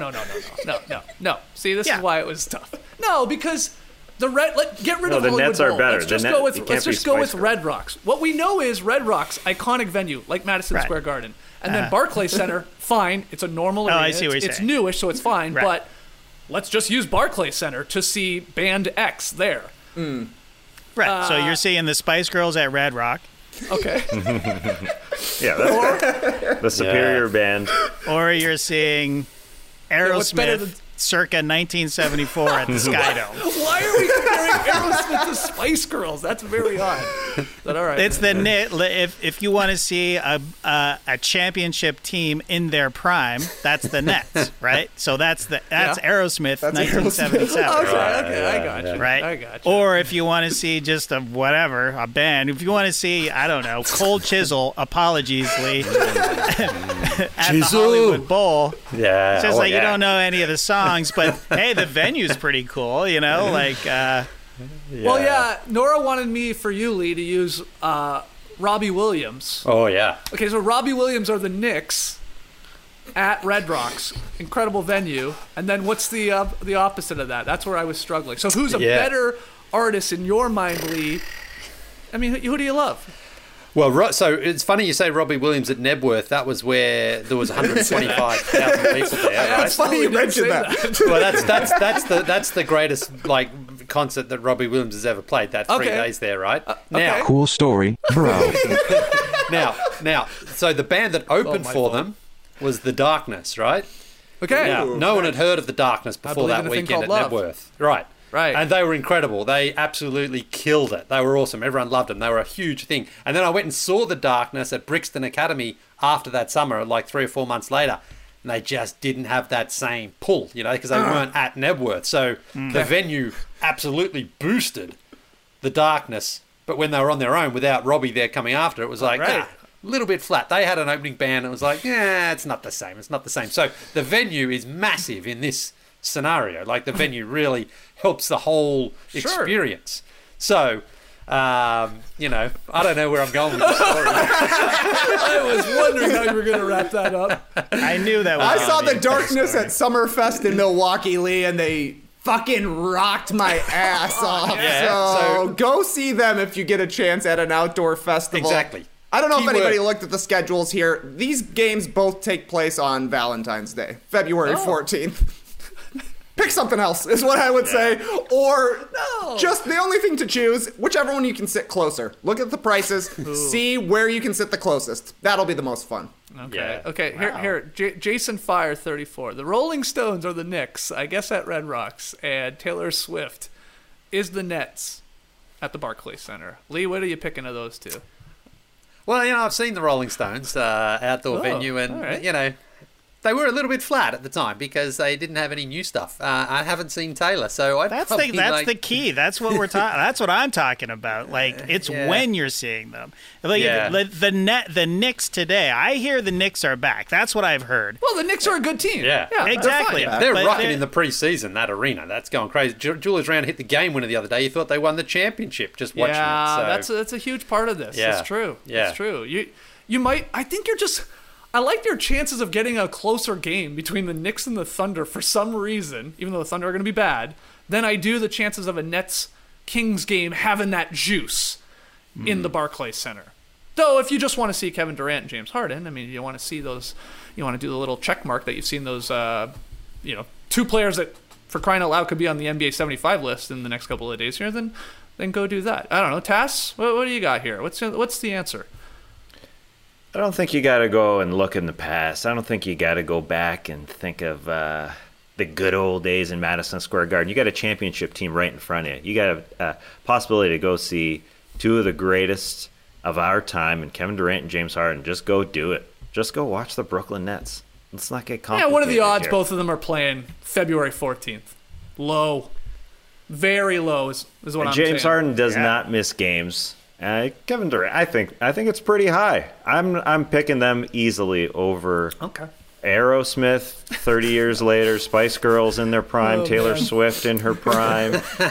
See, this is why it was tough. No, because get rid of the Hollywood Nets are Bowl. better. Let's just go with Red Rocks. What we know is Red Rocks, iconic venue, like Madison Square Garden. And then Barclays Center, fine. It's a normal arena. I see what you're it's saying. Newish, so it's fine. Right. But let's just use Barclays Center to see Band X there. Right. So you're seeing the Spice Girls at Red Rock. Okay. Yeah, that's the superior band. Or you're seeing Aerosmith circa 1974 at the Skydome. Why are we comparing Aerosmith to Spice Girls? That's very odd. Is that all right? It's if you want to see a championship team in their prime, that's the Nets, right? So that's Aerosmith, 1977. Okay, I got you. Right? I got you. Or if you want to see just a band, if you want to see, I don't know, Cold Chisel, apologies, Lee, at the Hollywood Bowl. Yeah. It's just you don't know any of the songs, but hey, the venue's pretty cool, Well, yeah, Nora wanted me, for you, Lee, to use Robbie Williams. Oh, yeah. Okay, so Robbie Williams are the Knicks at Red Rocks. Incredible venue. And then what's the opposite of that? That's where I was struggling. So who's a better artist in your mind, Lee? I mean, who do you love? Well, so it's funny you say Robbie Williams at Nebworth. That was where there was 125,000 people there. Right? It's funny you mentioned that. Well, that's the greatest concert that Robbie Williams has ever played. That 3 days there, right? Now, Cool story, bro. now, so the band that opened for them was The Darkness, right? Okay. Now, no one had heard of The Darkness before that weekend at Nebworth, right? Right. And they were incredible. They absolutely killed it. They were awesome. Everyone loved them. They were a huge thing. And then I went and saw The Darkness at Brixton Academy after that summer, like 3 or 4 months later. And they just didn't have that same pull, because they weren't at Nebworth. So the venue absolutely boosted The Darkness. But when they were on their own without Robbie there coming after, it was like, a little bit flat. They had an opening band and it was like, it's not the same. It's not the same. So the venue is massive in this scenario. Like the venue really helps the whole experience. So, I don't know where I'm going with the story. I was wondering how you were going to wrap that up. I knew that was I saw The Darkness at Summerfest in Milwaukee, Lee, and they fucking rocked my ass off. So go see them if you get a chance at an outdoor festival. Exactly. I don't know if anybody looked at the schedules here. These games both take place on Valentine's Day, February 14th. Pick something else, is what I would say. Or just the only thing to choose, whichever one you can sit closer. Look at the prices, see where you can sit the closest. That'll be the most fun. Okay. Yeah. Okay. Wow. Here. Jason Fire 34. The Rolling Stones are the Knicks, I guess, at Red Rocks, and Taylor Swift is the Nets at the Barclays Center. Lee, what are you picking of those two? Well, I've seen the Rolling Stones outdoor venue, and they were a little bit flat at the time because they didn't have any new stuff. I haven't seen Taylor, so that's the key. That's what we're talking. That's what I'm talking about. Like it's when you're seeing them. Like the Knicks today. I hear the Knicks are back. That's what I've heard. Well, the Knicks are a good team. Yeah exactly. They're rocking in the preseason. That arena, that's going crazy. Julius Randle hit the game winner the other day. You thought they won the championship just watching it. So. That's a huge part of this. Yeah. It's true. Yeah. It's true. You might. I think you're just. I like your chances of getting a closer game between the Knicks and the Thunder for some reason, even though the Thunder are going to be bad, than I do the chances of a Nets-Kings game having that juice in the Barclays Center. Though, if you just want to see Kevin Durant and James Harden, I mean, you want to see those, you want to do the little check mark that you've seen those, two players that, for crying out loud, could be on the NBA 75 list in the next couple of days here, then go do that. I don't know. Tass, what do you got here? What's the answer? I don't think you got to go and look in the past. I don't think you got to go back and think of the good old days in Madison Square Garden. You got a championship team right in front of you. You got a possibility to go see two of the greatest of our time, and Kevin Durant and James Harden. Just go do it. Just go watch the Brooklyn Nets. Let's not get complicated. Yeah, what are the odds here. both of them are playing February 14th? Low. Very low is what I'm saying. James Harden does not miss games. Kevin Durant, I think it's pretty high. I'm picking them easily over Aerosmith 30 years later, Spice Girls in their prime, Taylor Swift in her prime,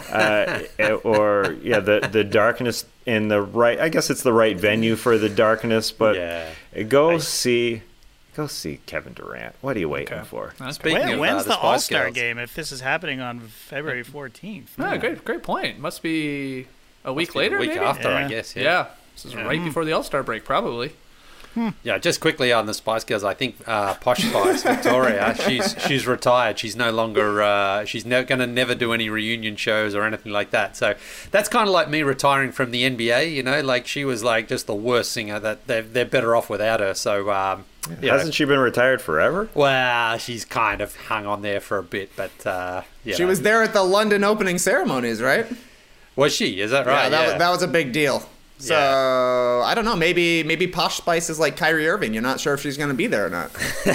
or the Darkness in the right. I guess it's the right venue for the Darkness, but go see Kevin Durant. What are you waiting for? When's the All-Star game if this is happening on February 14th? Yeah, great point. Must be a week later, a week maybe? after, I guess. Yeah. This is right before the All-Star break, probably. Yeah, just quickly on the Spice Girls, I think Posh Spice, Victoria, she's retired. She's no longer, she's going to never do any reunion shows or anything like that. So that's kind of like me retiring from the NBA, like she was like just the worst singer, that they're better off without her. So, hasn't she been retired forever? Well, she's kind of hung on there for a bit, but She was there at the London opening ceremonies, right? Was she? Is that right? Yeah, that was a big deal. So, I don't know. Maybe Posh Spice is like Kyrie Irving. You're not sure if she's going to be there or not.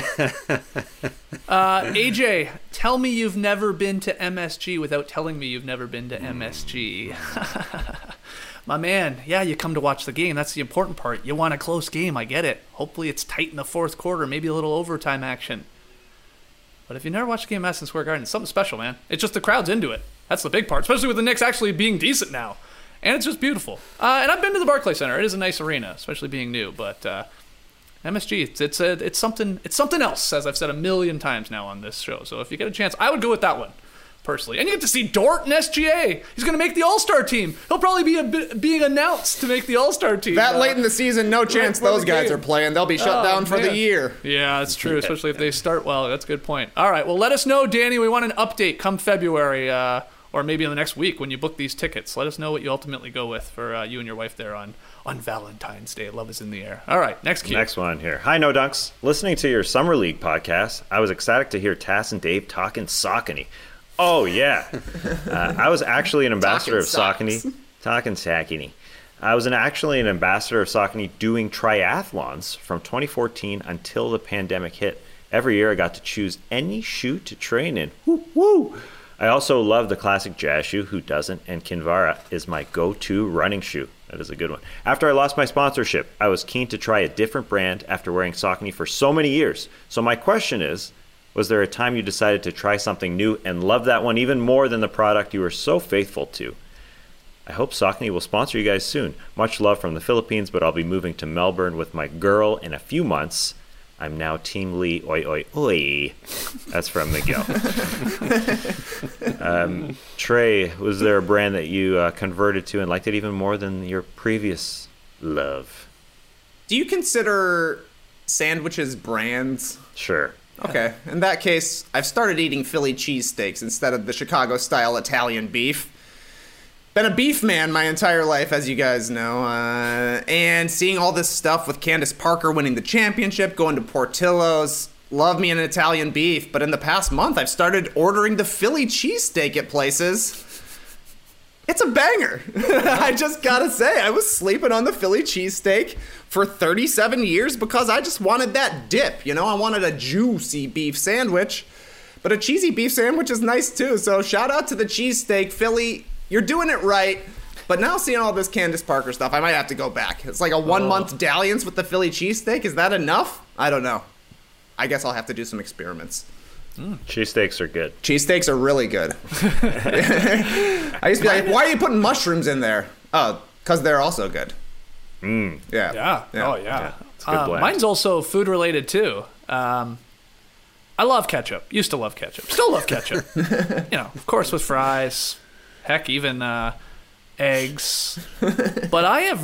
AJ, tell me you've never been to MSG without telling me you've never been to MSG. My man, you come to watch the game. That's the important part. You want a close game. I get it. Hopefully it's tight in the fourth quarter, maybe a little overtime action. But if you never watched a game at Madison Square Garden, it's something special, man. It's just the crowd's into it. That's the big part, especially with the Knicks actually being decent now. And it's just beautiful. And I've been to the Barclays Center. It is a nice arena, especially being new. But MSG, it's something else, as I've said a million times now on this show. So if you get a chance, I would go with that one, personally. And you get to see Dort and SGA. He's going to make the All-Star team. He'll probably be being announced to make the All-Star team. That late in the season, no chance those guys are playing. They'll be shut down for the year. Yeah, that's true, especially if they start well. That's a good point. All right, well, let us know, Danny. We want an update come February, or maybe in the next week when you book these tickets. Let us know what you ultimately go with for you and your wife there on Valentine's Day. Love is in the air. All right, next cue. Next one here. Hi, No Dunks. Listening to your Summer League podcast, I was ecstatic to hear Tass and Dave talking Saucony. Oh, yeah. I was actually an ambassador of Saucony. Talking Saucony. I was actually an ambassador of Saucony doing triathlons from 2014 until the pandemic hit. Every year I got to choose any shoe to train in. Woo, woo. I also love the classic jazz shoe, who doesn't, and Kinvara is my go-to running shoe. That is a good one. After I lost my sponsorship, I was keen to try a different brand after wearing Saucony for so many years. So my question is, was there a time you decided to try something new and love that one even more than the product you were so faithful to? I hope Saucony will sponsor you guys soon. Much love from the Philippines, but I'll be moving to Melbourne with my girl in a few months. I'm now Team Lee, oi, oi, oi. That's from Miguel. Trey, was there a brand that you converted to and liked it even more than your previous love? Do you consider sandwiches brands? Sure. Okay. In that case, I've started eating Philly cheesesteaks instead of the Chicago-style Italian beef. Been a beef man my entire life, as you guys know, and seeing all this stuff with Candace Parker winning the championship, going to Portillo's, love me an Italian beef, but in the past month, I've started ordering the Philly cheesesteak at places. It's a banger. I just gotta say, I was sleeping on the Philly cheesesteak for 37 years because I just wanted that dip, I wanted a juicy beef sandwich, but a cheesy beef sandwich is nice too, so shout out to the cheesesteak, Philly. You're doing it right, but now seeing all this Candace Parker stuff, I might have to go back. It's like a 1 month dalliance with the Philly cheesesteak. Is that enough? I don't know. I guess I'll have to do some experiments. Cheesesteaks are good. Cheesesteaks are really good. I used to be like, why are you putting mushrooms in there? Oh, because they're also good. Mm. Yeah. Oh, yeah. It's a good blend. Mine's also food related too. I love ketchup. Used to love ketchup. Still love ketchup. Of course with fries. Heck, even eggs. But I have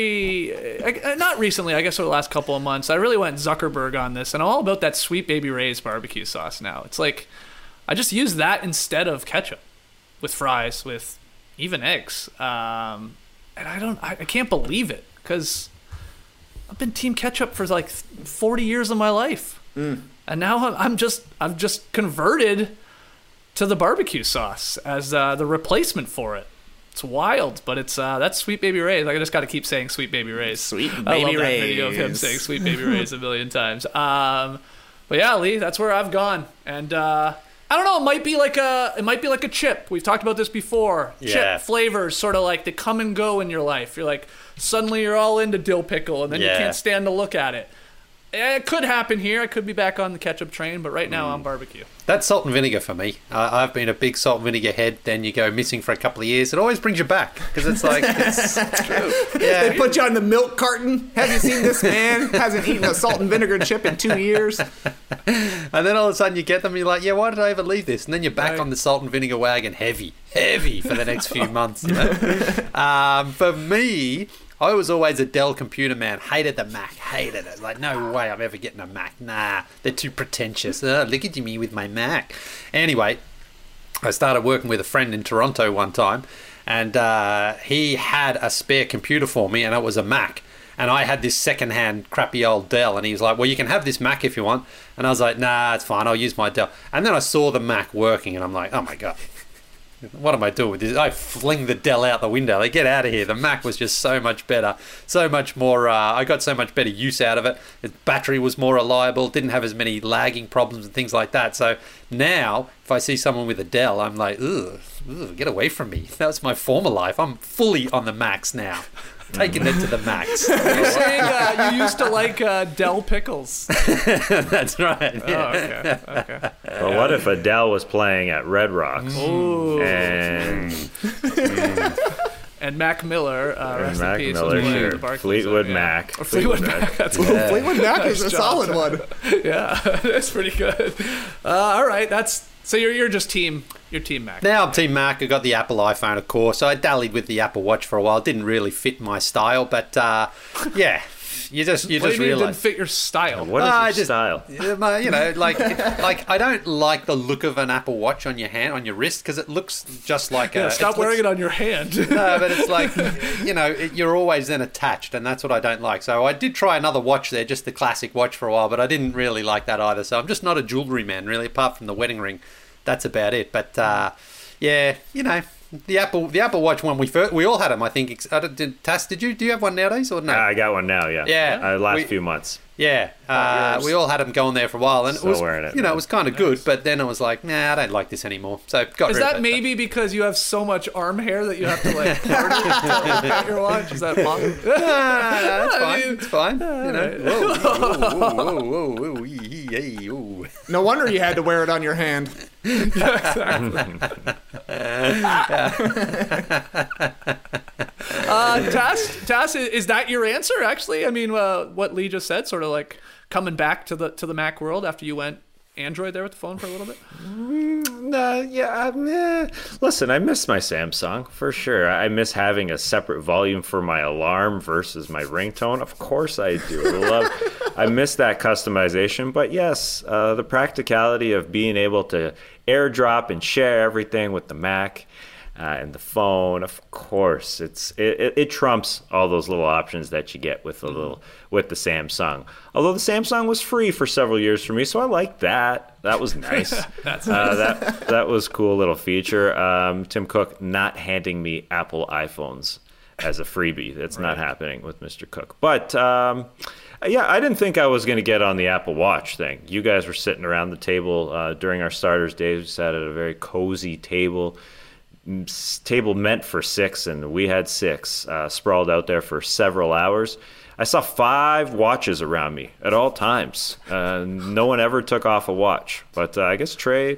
not recently, I guess over the last couple of months, I really went Zuckerberg on this, and I'm all about that Sweet Baby Ray's barbecue sauce now. It's like, I just use that instead of ketchup with fries, with even eggs. And I can't believe it, because I've been team ketchup for like 40 years of my life. And now I've just converted to the barbecue sauce as the replacement for it. It's wild, but it's that's Sweet Baby Ray's. I just got to keep saying Sweet Baby Ray's. Sweet Baby I love that Ray's. video of him saying Sweet Baby Ray's a million times. But yeah, Lee, that's where I've gone, and I don't know. It might be like a chip. We've talked about this before. Yeah. Chip flavors, sort of like they come and go in your life. You're like suddenly you're all into dill pickle, and then you can't stand to look at it. It could happen here. I could be back on the ketchup train, but right now I'm barbecue. That's salt and vinegar for me. I've been a big salt and vinegar head. Then you go missing for a couple of years. It always brings you back because it's like it's true. Yeah. They put you on the milk carton. Have you seen this man? Hasn't eaten a salt and vinegar chip in 2 years. And then all of a sudden you get them and you're like, yeah, why did I ever leave this? And then you're back on the salt and vinegar wagon heavy for the next few months. For me, I was always a Dell computer man. Hated the Mac. Hated it. Like, no way I'm ever getting a Mac. Nah, they're too pretentious. Look at me with my Mac. Anyway, I started working with a friend in Toronto one time, and he had a spare computer for me, and it was a Mac. And I had this second-hand crappy old Dell, and he was like, well, you can have this Mac if you want. And I was like, nah, it's fine. I'll use my Dell. And then I saw the Mac working, and I'm like, oh, my God. What am I doing with this? I fling the Dell out the window. Like, get out of here. The Mac was just so much better. So much more, I got so much better use out of it. Its battery was more reliable, didn't have as many lagging problems and things like that. So now, if I see someone with a Dell, I'm like, ugh, get away from me. That was my former life. I'm fully on the Macs now. Taking it to the max. You're saying you used to like Dell pickles. That's right. Yeah. Oh, okay. But what if Adele was playing at Red Rocks? Ooh. And Mac Miller, rest in peace, was playing at the Barclays Fleetwood Center, Mac. Or Fleetwood Mac. That's cool. Yeah. Fleetwood Mac is Nice a job, solid Tom. one. Yeah, that's pretty good. All right, so you're just team Mac. Now I'm Team Mac. I got the Apple iPhone, of course. I dallied with the Apple Watch for a while. It didn't really fit my style, but yeah, you just What do you mean it realize didn't fit your style? What is your style? Like I don't like the look of an Apple Watch on your hand, on your wrist, because it looks just like Stop wearing it on your hand. No, but it's like, you're always then attached, and that's what I don't like. So I did try another watch there, just the classic watch for a while, but I didn't really like that either. So I'm just not a jewelry man, really, apart from the wedding ring. That's about it. But yeah, the Apple Watch one, we all had them, I think. Tass, do you have one nowadays or no? I got one now, yeah. Yeah. Last few months. Yeah, we all had them going there for a while, and Still it was, wearing it, it was kind of good. But then I was like, nah, I don't like this anymore. So got Is rid of that it. maybe because you have so much arm hair that you have to like party to look at your watch? Is that possible? That's fine. I mean, It's fine. Whoa. No wonder you had to wear it on your hand. Tass, is that your answer? Actually, I mean, what Lee just said, sort of like coming back to the Mac world after you went Android there with the phone for a little bit. Listen, I miss my Samsung for sure. I miss having a separate volume for my alarm versus my ringtone. Of course, I do. I miss that customization. But yes, the practicality of being able to AirDrop and share everything with the Mac. And the phone, of course, it trumps all those little options that you get with the Samsung. Although the Samsung was free for several years for me, so I liked that. That was nice. That's nice. That was a cool little feature. Tim Cook not handing me Apple iPhones as a freebie. That's not happening with Mr. Cook. But yeah, I didn't think I was going to get on the Apple Watch thing. You guys were sitting around the table during our starters days. We sat at a very cozy table meant for 6, and we had 6 sprawled out there for several hours. I saw 5 watches around me at all times. No one ever took off a watch, but I guess Trey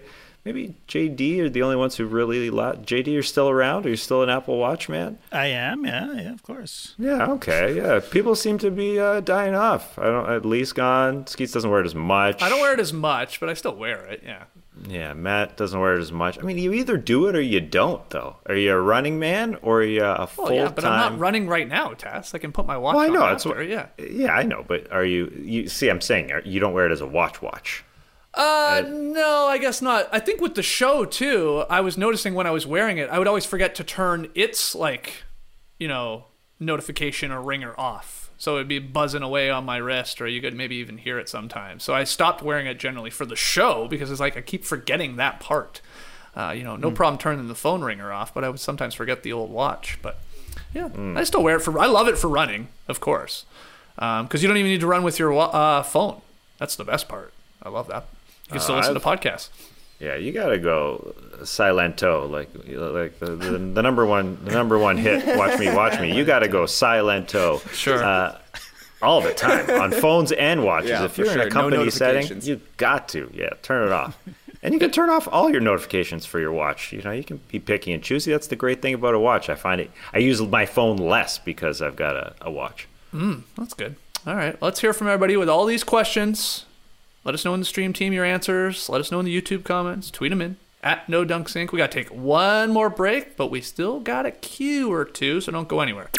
maybe JD are the only ones who really JD, you're still around? Are you still an Apple Watch man? I am, yeah, of course. Yeah, okay, yeah. People seem to be dying off. Lee's gone. Skeets doesn't wear it as much. I don't wear it as much, but I still wear it, yeah. Yeah, Matt doesn't wear it as much. I mean, you either do it or you don't, though. Are you a running man or are you a full-time... Well, yeah, but I'm not running right now, Tess. I can put my watch on after, yeah. Yeah, I know, but are you see, I'm saying you don't wear it as a watch. No, I guess not. I think with the show, too, I was noticing when I was wearing it, I would always forget to turn its, notification or ringer off. So it'd be buzzing away on my wrist, or you could maybe even hear it sometimes. So I stopped wearing it generally for the show because it's like I keep forgetting that part. No problem turning the phone ringer off, but I would sometimes forget the old watch. But yeah, I still wear it I love it for running, of course, because you don't even need to run with your phone. That's the best part. I love that. You can still listen to podcasts. Yeah, you gotta go Silento, like the number one hit. Watch me. You gotta go Silento. Sure. All the time on phones and watches. Yeah, if you're in a company setting, you got to turn it off. And you can turn off all your notifications for your watch. You can be picky and choosy. That's the great thing about a watch. I find it. I use my phone less because I've got a watch. That's good. All right, let's hear from everybody with all these questions. Let us know in the stream team your answers. Let us know in the YouTube comments. Tweet them in at NoDunksInc. We got to take one more break, but we still got a cue or two, so don't go anywhere.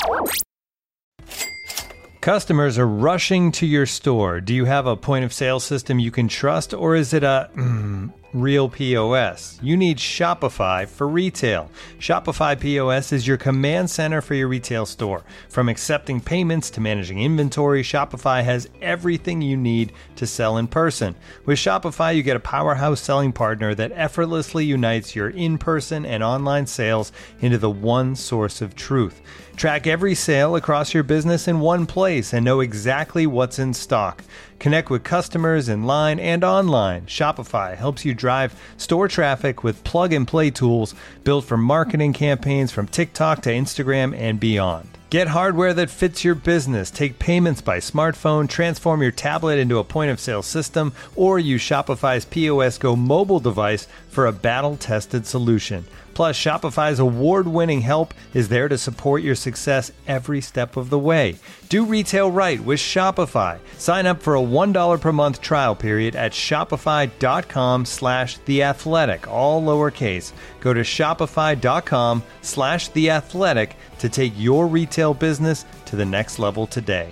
Customers are rushing to your store. Do you have a point of sale system you can trust, or is it a real POS? You need Shopify for retail. Shopify POS is your command center for your retail store. From accepting payments to managing inventory, Shopify has everything you need to sell in person. With Shopify, you get a powerhouse selling partner that effortlessly unites your in-person and online sales into the one source of truth. Track every sale across your business in one place and know exactly what's in stock. Connect with customers in line and online. Shopify helps you drive store traffic with plug-and-play tools built for marketing campaigns from TikTok to Instagram and beyond. Get hardware that fits your business. Take payments by smartphone, transform your tablet into a point-of-sale system, or use Shopify's POS Go mobile device for a battle-tested solution. Plus, Shopify's award-winning help is there to support your success every step of the way. Do retail right with Shopify. Sign up for a $1 per month trial period at shopify.com/theathletic, all lowercase. Go to shopify.com/theathletic to take your retail business to the next level today.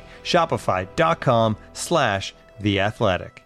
Shopify.com/theathletic.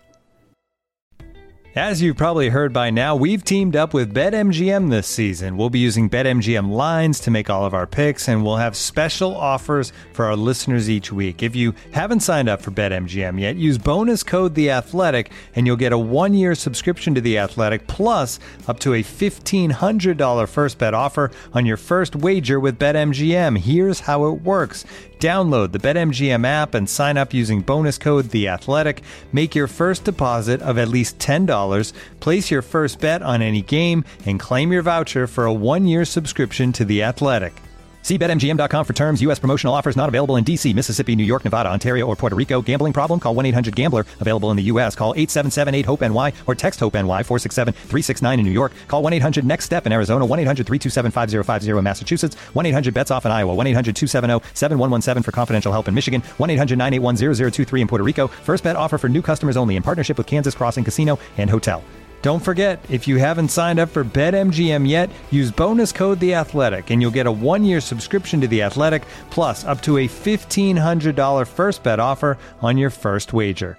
As you've probably heard by now, we've teamed up with BetMGM this season. We'll be using BetMGM lines to make all of our picks, and we'll have special offers for our listeners each week. If you haven't signed up for BetMGM yet, use bonus code THEATHLETIC, and you'll get a 1-year subscription to The Athletic, plus up to a $1,500 first bet offer on your first wager with BetMGM. Here's how it works. Download the BetMGM app and sign up using bonus code THEATHLETIC. Make your first deposit of at least $10. Place your first bet on any game and claim your voucher for a 1-year subscription to The Athletic. See BetMGM.com for terms. U.S. promotional offers not available in D.C., Mississippi, New York, Nevada, Ontario, or Puerto Rico. Gambling problem? Call 1-800-GAMBLER. Available in the U.S. Call 877-8-HOPE-NY or text HOPE-NY 467-369 in New York. Call 1-800-NEXT-STEP in Arizona. 1-800-327-5050 in Massachusetts. 1-800-BETS-OFF in Iowa. 1-800-270-7117 for confidential help in Michigan. 1-800-981-0023 in Puerto Rico. First bet offer for new customers only in partnership with Kansas Crossing Casino and Hotel. Don't forget, if you haven't signed up for BetMGM yet, use bonus code THEATHLETIC and you'll get a 1-year subscription to The Athletic, plus up to a $1,500 first bet offer on your first wager.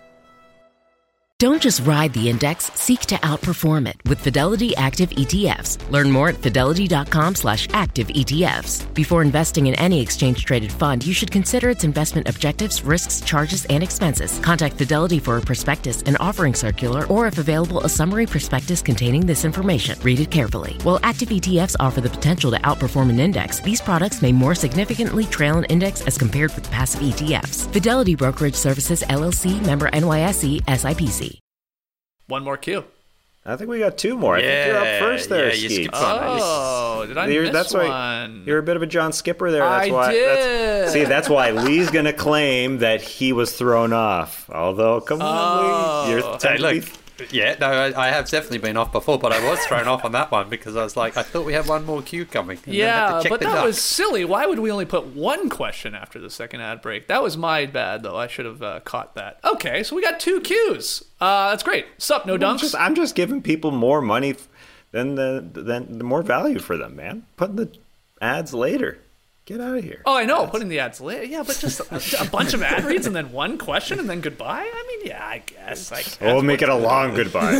Don't just ride the index, seek to outperform it with Fidelity Active ETFs. Learn more at fidelity.com/active ETFs. Before investing in any exchange-traded fund, you should consider its investment objectives, risks, charges, and expenses. Contact Fidelity for a prospectus, an offering circular, or if available, a summary prospectus containing this information. Read it carefully. While active ETFs offer the potential to outperform an index, these products may more significantly trail an index as compared with passive ETFs. Fidelity Brokerage Services, LLC, member NYSE, SIPC. One more cue. I think we got 2 more. I think you're up first there, Skeets. Oh, did I miss that's one? Why you're a bit of a John Skipper there. I did. That's why Lee's going to claim that he was thrown off. Although, come on, Lee. You're Yeah, no, I have definitely been off before, but I was thrown off on that one because I was like, I thought we had one more cue coming. And then had to check but the that ducks. was silly. Why would we only put one question after the second ad break? That was my bad, though. I should have caught that. Okay, so we got 2 cues. That's great. Sup, No Dunks? I'm just giving people more money than the more value for them, man. Putting the ads later. Get out of here. Oh, I know. Putting the ads later. Yeah, but just a bunch of ad reads and then one question and then goodbye? I mean, yeah, I guess. We'll make it a long goodbye.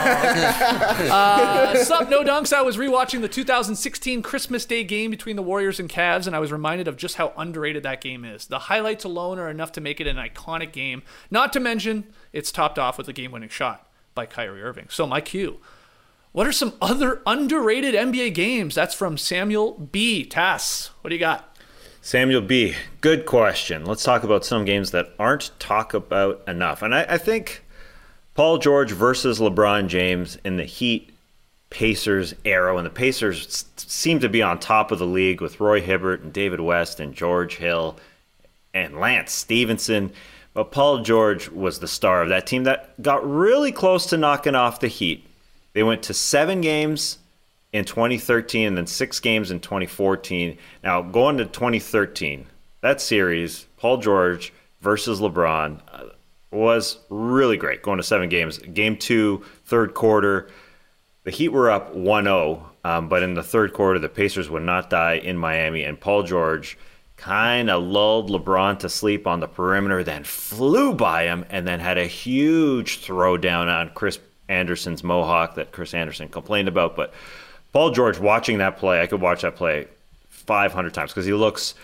Sup, No Dunks. I was rewatching the 2016 Christmas Day game between the Warriors and Cavs, and I was reminded of just how underrated that game is. The highlights alone are enough to make it an iconic game, not to mention it's topped off with a game-winning shot by Kyrie Irving. So my cue. What are some other underrated NBA games? That's from Samuel B. Tass. What do you got? Samuel B. Good question. Let's talk about some games that aren't talked about enough. And I think Paul George versus LeBron James in the Heat Pacers era, when the Pacers seemed to be on top of the league with Roy Hibbert and David West and George Hill and Lance Stevenson. But Paul George was the star of that team that got really close to knocking off the Heat. They went to 7 games in 2013 and then 6 games in 2014. Now, going to 2013, that series, Paul George versus LeBron, was really great. Going to 7 games. Game 2, third quarter, the Heat were up 1-0, but in the third quarter, the Pacers would not die in Miami, and Paul George kind of lulled LeBron to sleep on the perimeter, then flew by him, and then had a huge throwdown on Chris Anderson's mohawk that Chris Anderson complained about. But Paul George, watching that play, I could watch that play 500 times because he looks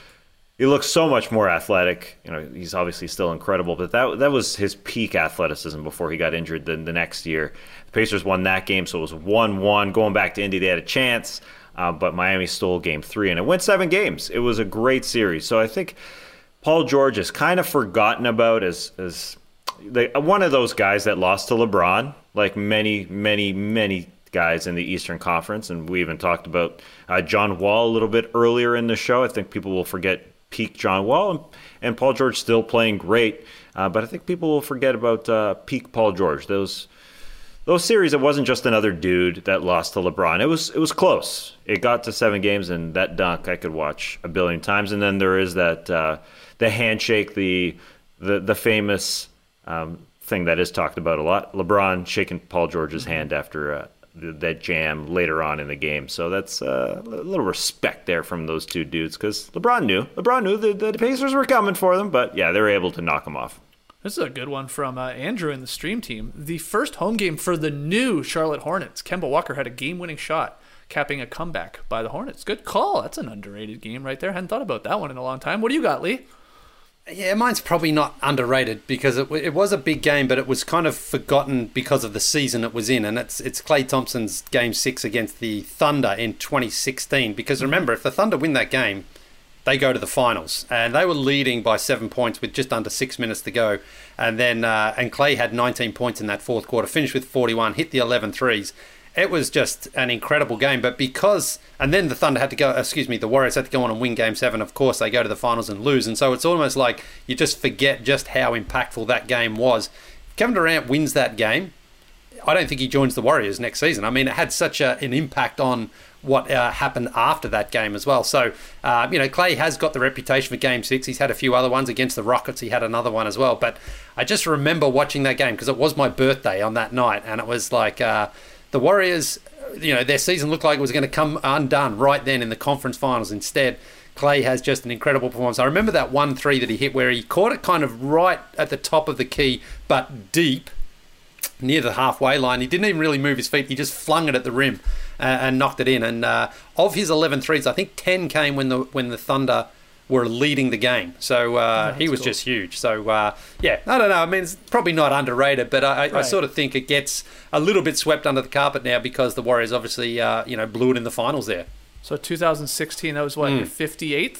so much more athletic. You know, he's obviously still incredible, but that was his peak athleticism before he got injured the next year. The Pacers won that game, so it was 1-1. Going back to Indy, they had a chance, but Miami stole Game 3, and it went 7 games. It was a great series. So I think Paul George is kind of forgotten about as one of those guys that lost to LeBron, like many, many, many guys in the Eastern Conference. And we even talked about John Wall a little bit earlier in the show. I think people will forget peak John Wall, and Paul George still playing great. But I think people will forget about peak Paul George. Those series, it wasn't just another dude that lost to LeBron. It was close. It got to 7 games, and that dunk I could watch a billion times. And then there is that the handshake, the famous thing that is talked about a lot. LeBron shaking Paul George's hand after that jam later on in the game. So that's a little respect there from those two dudes because LeBron knew the Pacers were coming for them, but yeah, they were able to knock them off. This is a good one from Andrew in the stream team. The first home game for the new Charlotte Hornets. Kemba Walker had a game-winning shot, capping a comeback by the Hornets. Good call. That's an underrated game right there. Hadn't thought about that one in a long time. What do you got, Lee? Yeah, mine's probably not underrated because it was a big game, but it was kind of forgotten because of the season it was in. And it's Klay Thompson's Game 6 against the Thunder in 2016. Because remember, if the Thunder win that game, they go to the finals. And they were leading by 7 points with just under 6 minutes to go. And then and Klay had 19 points in that fourth quarter, finished with 41, hit the 11 threes. It was just an incredible game, but and then the Warriors had to go on and win Game 7. Of course, they go to the finals and lose, and so it's almost like you just forget just how impactful that game was. If Kevin Durant wins that game, I don't think he joins the Warriors next season. I mean, it had such an impact on what happened after that game as well. So, Klay has got the reputation for Game 6. He's had a few other ones. Against the Rockets, he had another one as well. But I just remember watching that game because it was my birthday on that night, and it was like... the Warriors, their season looked like it was going to come undone right then in the conference finals. Instead, Klay has just an incredible performance. I remember that 1-3 that he hit where he caught it kind of right at the top of the key, but deep near the halfway line. He didn't even really move his feet. He just flung it at the rim and knocked it in. And of his 11 threes, I think 10 came when the Thunder were leading the game. So he was just huge. So, I don't know. I mean, it's probably not underrated, but I sort of think it gets a little bit swept under the carpet now because the Warriors obviously, blew it in the finals there. So 2016, that was what, your 58th,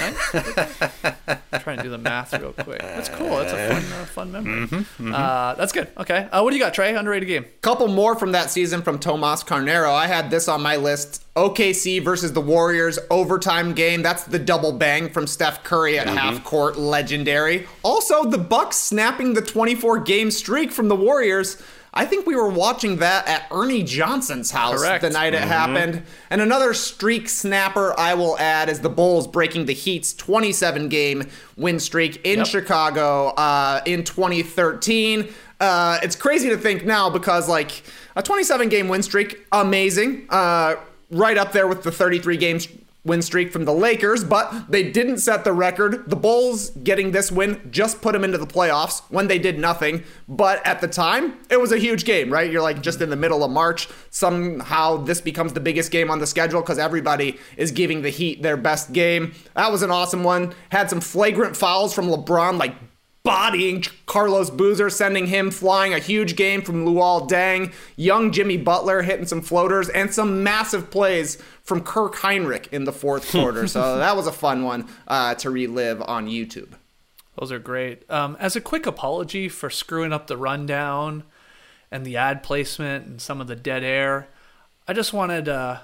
59th? Try and do the math real quick. That's cool. That's a fun memory. That's good. Okay. What do you got, Trey? Underrated game. Couple more from that season from Tomas Carnero. I had this on my list. OKC versus the Warriors overtime game. That's the double bang from Steph Curry at half court. Legendary. Also, the Bucks snapping the 24-game streak from the Warriors. I think we were watching that at Ernie Johnson's house Correct. the night it happened. And another streak snapper I will add is the Bulls breaking the Heat's 27-game win streak in Chicago in 2013. It's crazy to think now because, like, a 27-game win streak, amazing. Right up there with the 33-game win streak from the Lakers, but they didn't set the record. The Bulls getting this win just put them into the playoffs when they did nothing. But at the time, it was a huge game, right? You're like just in the middle of March. Somehow this becomes the biggest game on the schedule because everybody is giving the Heat their best game. That was an awesome one. Had some flagrant fouls from LeBron, like bodying Carlos Boozer, sending him flying. A huge game from Luol Deng. Young Jimmy Butler hitting some floaters and some massive plays from Kirk Heinrich in the fourth quarter. So that was a fun one to relive on YouTube. Those are great. As a quick apology for screwing up the rundown and the ad placement and some of the dead air, I just wanted,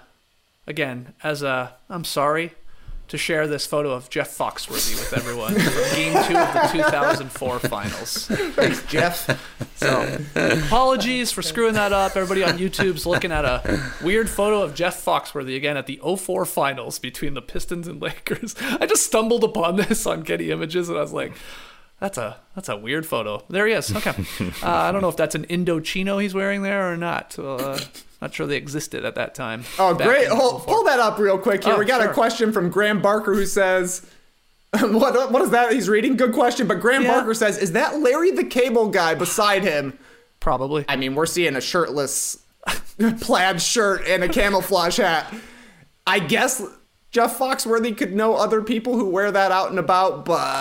again, I'm sorry, to share this photo of Jeff Foxworthy with everyone from Game 2 of the 2004 Finals. Thanks, Jeff. So, apologies for screwing that up. Everybody on YouTube's looking at a weird photo of Jeff Foxworthy again at the 04 Finals between the Pistons and Lakers. I just stumbled upon this on Getty Images, and I was like, that's a weird photo. There he is. Okay. I don't know if that's an Indochino he's wearing there or not. So, not sure they existed at that time. Oh, great. Pull that up real quick here. We got a question from Graham Barker who says, what is that he's reading? Good question. But Graham Barker says, is that Larry the Cable Guy beside him? Probably. I mean, we're seeing a shirtless plaid shirt and a camouflage hat. I guess Jeff Foxworthy could know other people who wear that out and about,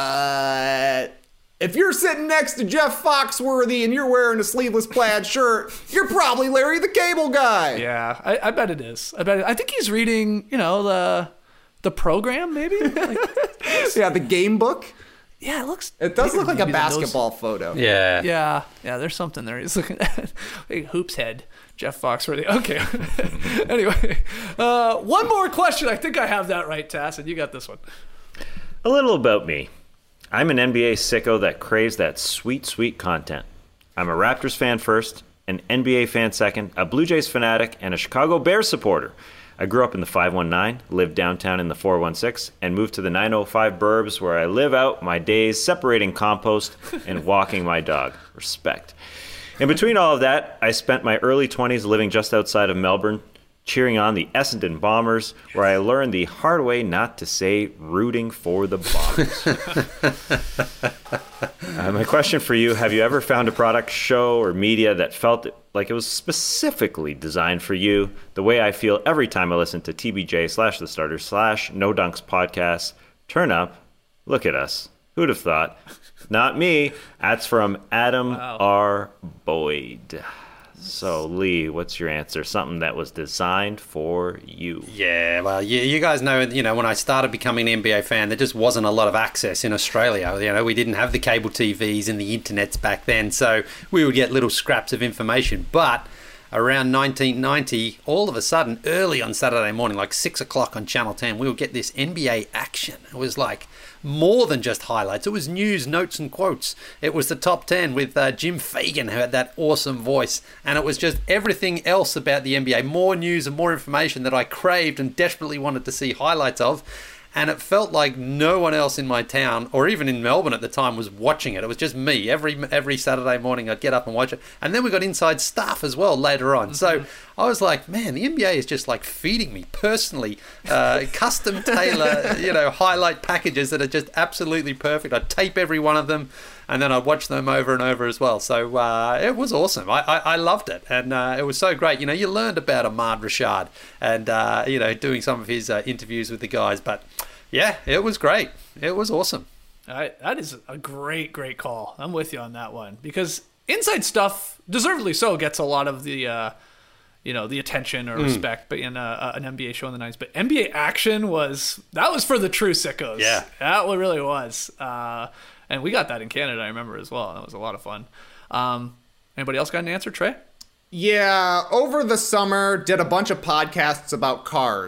but if you're sitting next to Jeff Foxworthy and you're wearing a sleeveless plaid shirt, you're probably Larry the Cable Guy. Yeah, I bet it is. I think he's reading, the program, maybe? Yeah, the game book. Yeah, it does look like a basketball photo. Yeah. Yeah, there's something there he's looking at. Hey, Hoops Head, Jeff Foxworthy. Okay. Anyway, one more question. I think I have that right, Tass, and you got this one. A little about me. I'm an NBA sicko that craves that sweet, sweet content. I'm a Raptors fan first, an NBA fan second, a Blue Jays fanatic, and a Chicago Bears supporter. I grew up in the 519, lived downtown in the 416, and moved to the 905 burbs where I live out my days separating compost and walking my dog. Respect. In between all of that, I spent my early 20s living just outside of Melbourne, cheering on the Essendon Bombers, where I learned the hard way not to say rooting for the Bombers. My question for you, have you ever found a product, show, or media that felt like it was specifically designed for you, the way I feel every time I listen to TBJ/The Starters/ No Dunks podcast? Turn up, look at us. Who'd have thought? Not me. That's from Adam R. Boyd. So, Lee, what's your answer? Something that was designed for you. Yeah, well, you guys know, when I started becoming an NBA fan, there just wasn't a lot of access in Australia. We didn't have the cable TVs and the internets back then, so we would get little scraps of information. But around 1990, all of a sudden, early on Saturday morning, like 6 o'clock on Channel 10, we would get this NBA action. It was like more than just highlights. It was news, notes, and quotes. It was the top 10 with Jim Fagan, who had that awesome voice. And it was just everything else about the NBA. More news and more information that I craved and desperately wanted to see highlights of. And it felt like no one else in my town, or even in Melbourne at the time, was watching it. It was just me. Every Saturday morning I'd get up and watch it. And then we got inside stuff as well later on. So I was like, man, the NBA is just like feeding me personally custom tailor, highlight packages that are just absolutely perfect. I'd tape every one of them, and then I'd watch them over and over as well. So it was awesome. I loved it, and it was so great. You learned about Ahmad Rashad and doing some of his interviews with the guys. But yeah, it was great. It was awesome. That is a great call. I'm with you on that one, because inside stuff, deservedly so, gets a lot of the the attention or respect, but in an NBA show in the 90s. But NBA action was for the true sickos. Yeah, that really was. And we got that in Canada, I remember, as well. That was a lot of fun. Anybody else got an answer, Trey? Yeah, over the summer, did a bunch of podcasts about cars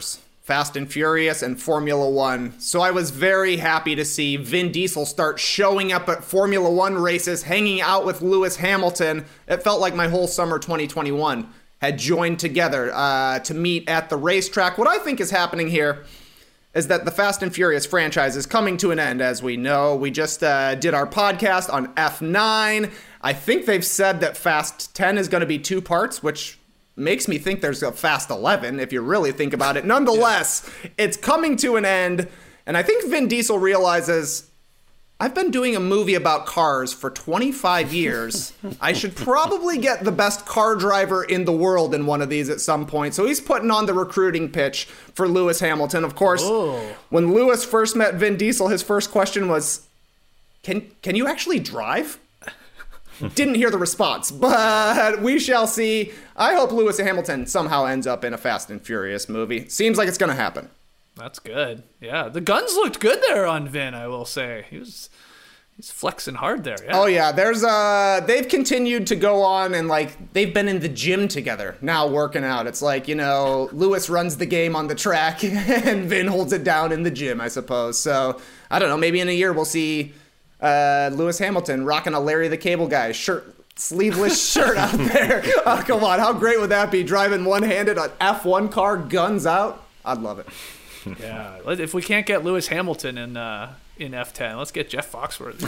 Fast and Furious and Formula One. So I was very happy to see Vin Diesel start showing up at Formula One races, hanging out with Lewis Hamilton. It felt like my whole summer 2021 had joined together to meet at the racetrack. What I think is happening here is that the Fast and Furious franchise is coming to an end, as we know. We just did our podcast on F9. I think they've said that Fast 10 is going to be 2 parts, which makes me think there's a Fast 11, if you really think about it. Nonetheless, it's coming to an end, and I think Vin Diesel realizes, I've been doing a movie about cars for 25 years. I should probably get the best car driver in the world in one of these at some point. So he's putting on the recruiting pitch for Lewis Hamilton. Of course, when Lewis first met Vin Diesel, his first question was, can you actually drive? Didn't hear the response, but we shall see. I hope Lewis Hamilton somehow ends up in a Fast and Furious movie. Seems like it's going to happen. That's good. Yeah, the guns looked good there on Vin, I will say. He's flexing hard there. Yeah. Oh yeah, they've continued to go on and like they've been in the gym together now working out. It's like, Lewis runs the game on the track and Vin holds it down in the gym, I suppose. So, I don't know, maybe in a year we'll see Lewis Hamilton rocking a Larry the Cable Guy sleeveless shirt out there. Oh, come on. How great would that be? Driving one-handed an F1 car, guns out. I'd love it. Yeah. If we can't get Lewis Hamilton in F10, let's get Jeff Foxworthy.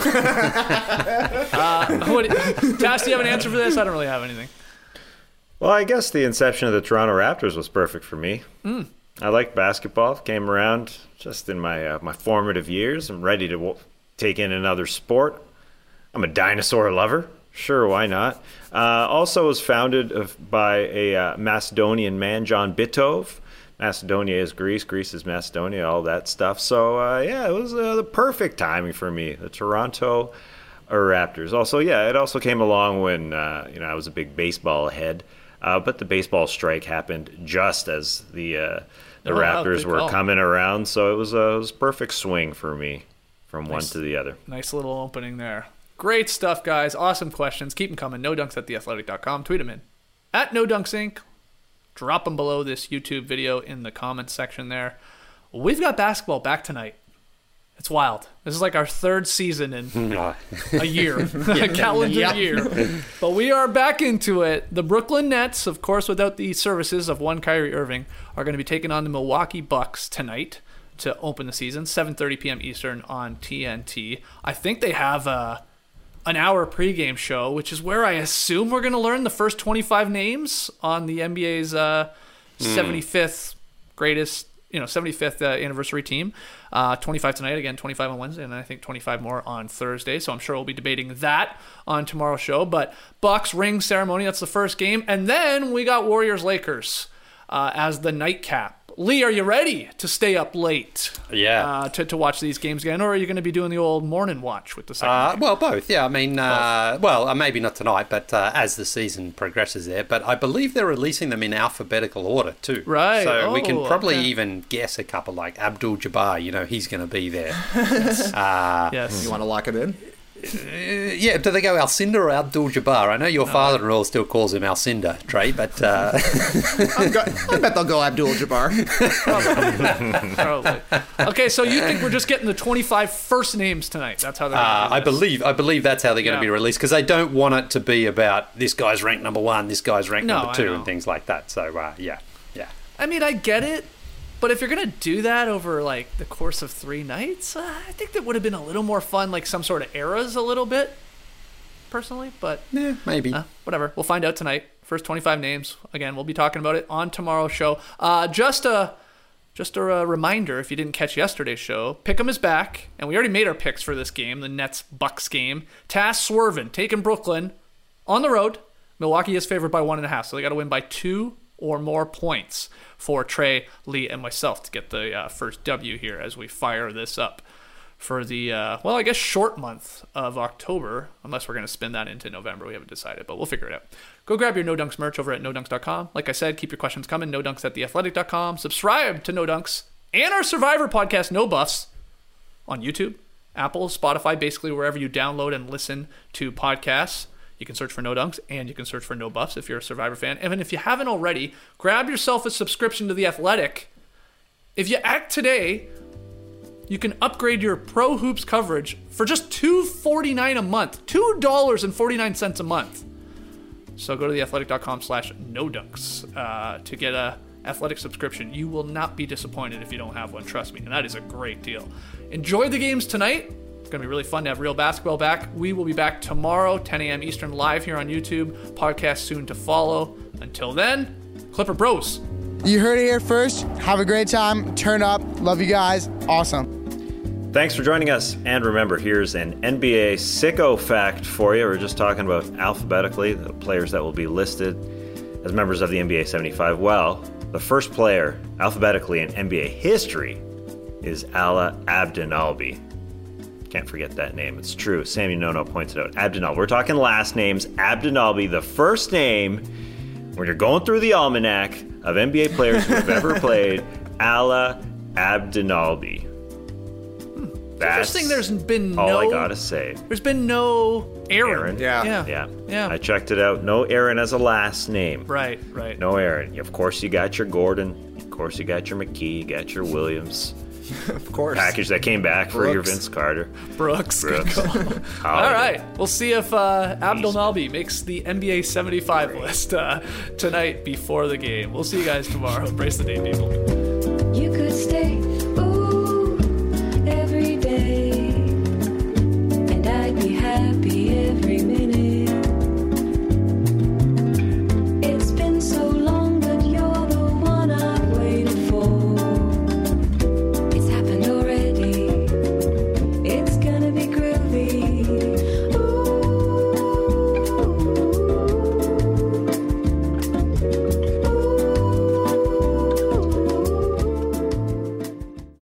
Tass, do you have an answer for this? I don't really have anything. Well, I guess the inception of the Toronto Raptors was perfect for me. I liked basketball. Came around just in my formative years. I'm ready to take in another sport. I'm a dinosaur lover. Sure, why not? Also was founded by a Macedonian man, John Bitov. Macedonia is Greece. Greece is Macedonia, all that stuff. So, it was the perfect timing for me, the Toronto Raptors. Also, it also came along when, I was a big baseball head. But the baseball strike happened just as the Raptors were coming around. So it was a perfect swing for me. From one to the other. Nice little opening there. Great stuff, guys. Awesome questions. Keep them coming. NoDunks@theathletic.com. Tweet them in @NoDunksInc. Drop them below this YouTube video in the comments section there. We've got basketball back tonight. It's wild. This is like our 3rd season in a year, a calendar year. But we are back into it. The Brooklyn Nets, of course, without the services of one Kyrie Irving, are going to be taking on the Milwaukee Bucks tonight to open the season, 7:30 p.m. Eastern on TNT. I think they have an hour pregame show, which is where I assume we're going to learn the first 25 names on the NBA's 75th greatest, 75th anniversary team. 25 tonight, again, 25 on Wednesday, and I think 25 more on Thursday. So I'm sure we'll be debating that on tomorrow's show. But Bucks ring ceremony, that's the first game. And then we got Warriors-Lakers as the nightcap. Lee, are you ready to stay up late? Yeah. To watch these games again, or are you going to be doing the old morning watch with the second game? Well, both. Yeah, I mean, maybe not tonight, but as the season progresses there. But I believe they're releasing them in alphabetical order too. Right. So we can probably even guess a couple, like Abdul-Jabbar. He's going to be there. Yes. You want to lock it in? Yeah, do they go Alcindor or Abdul-Jabbar? I know your father-in-law still calls him Alcindor, Trey, but... I bet they'll go Abdul-Jabbar. Probably. Okay, so you think we're just getting the 25 first names tonight? That's how they're going to do this. I believe that's how they're going to be released, because they don't want it to be about this guy's ranked number 1, this guy's ranked number 2, and things like that. So, yeah. I mean, I get it. But if you're going to do that over, like, the course of 3 nights, I think that would have been a little more fun, like some sort of eras a little bit, personally. But yeah, maybe. Whatever. We'll find out tonight. First 25 names. Again, we'll be talking about it on tomorrow's show. Just a reminder, if you didn't catch yesterday's show, Pick'em is back, and we already made our picks for this game, the Nets-Bucks game. Tass swerving, taking Brooklyn on the road. Milwaukee is favored by 1.5, so they got to win by 2 or more points for Trey, Lee, and myself to get the first W here as we fire this up for the, I guess short month of October, unless we're going to spin that into November. We haven't decided, but we'll figure it out. Go grab your No Dunks merch over at NoDunks.com. Like I said, keep your questions coming, NoDunks@theathletic.com. Subscribe to No Dunks and our Survivor podcast, No Buffs, on YouTube, Apple, Spotify, basically wherever you download and listen to podcasts. You can search for No Dunks, and you can search for No Buffs if you're a Survivor fan. And if you haven't already, grab yourself a subscription to The Athletic. If you act today, you can upgrade your Pro Hoops coverage for just $2.49 a month. $2.49 a month. So go to theathletic.com/nodunks to get a athletic subscription. You will not be disappointed if you don't have one, trust me, and that is a great deal. Enjoy the games tonight. It's going to be really fun to have real basketball back. We will be back tomorrow, 10 a.m. Eastern, live here on YouTube. Podcast soon to follow. Until then, Clipper Bros. You heard it here first. Have a great time. Turn up. Love you guys. Awesome. Thanks for joining us. And remember, here's an NBA sicko fact for you. We're just talking about alphabetically the players that will be listed as members of the NBA 75. Well, the first player alphabetically in NBA history is Ala Abdelnaby. Can't forget that name. It's true. Sammy Nono pointed out. Abdelnaby. We're talking last names. Abdelnaby, the first name, when you're going through the almanac of NBA players who have ever played, Ala Abdelnaby. That's interesting. There's been all I gotta say. There's been no Aaron. Yeah. I checked it out. No Aaron as a last name. Right. No Aaron. Of course, you got your Gordon. Of course, you got your McKee. You got your Williams. Of course. Package that came back for your Vince Carter. Brooks. Good call. All right. We'll see if Abdelnaby makes the NBA 75 list tonight before the game. We'll see you guys tomorrow. Embrace the day, people. You could stay, every day, and I'd be happy every minute.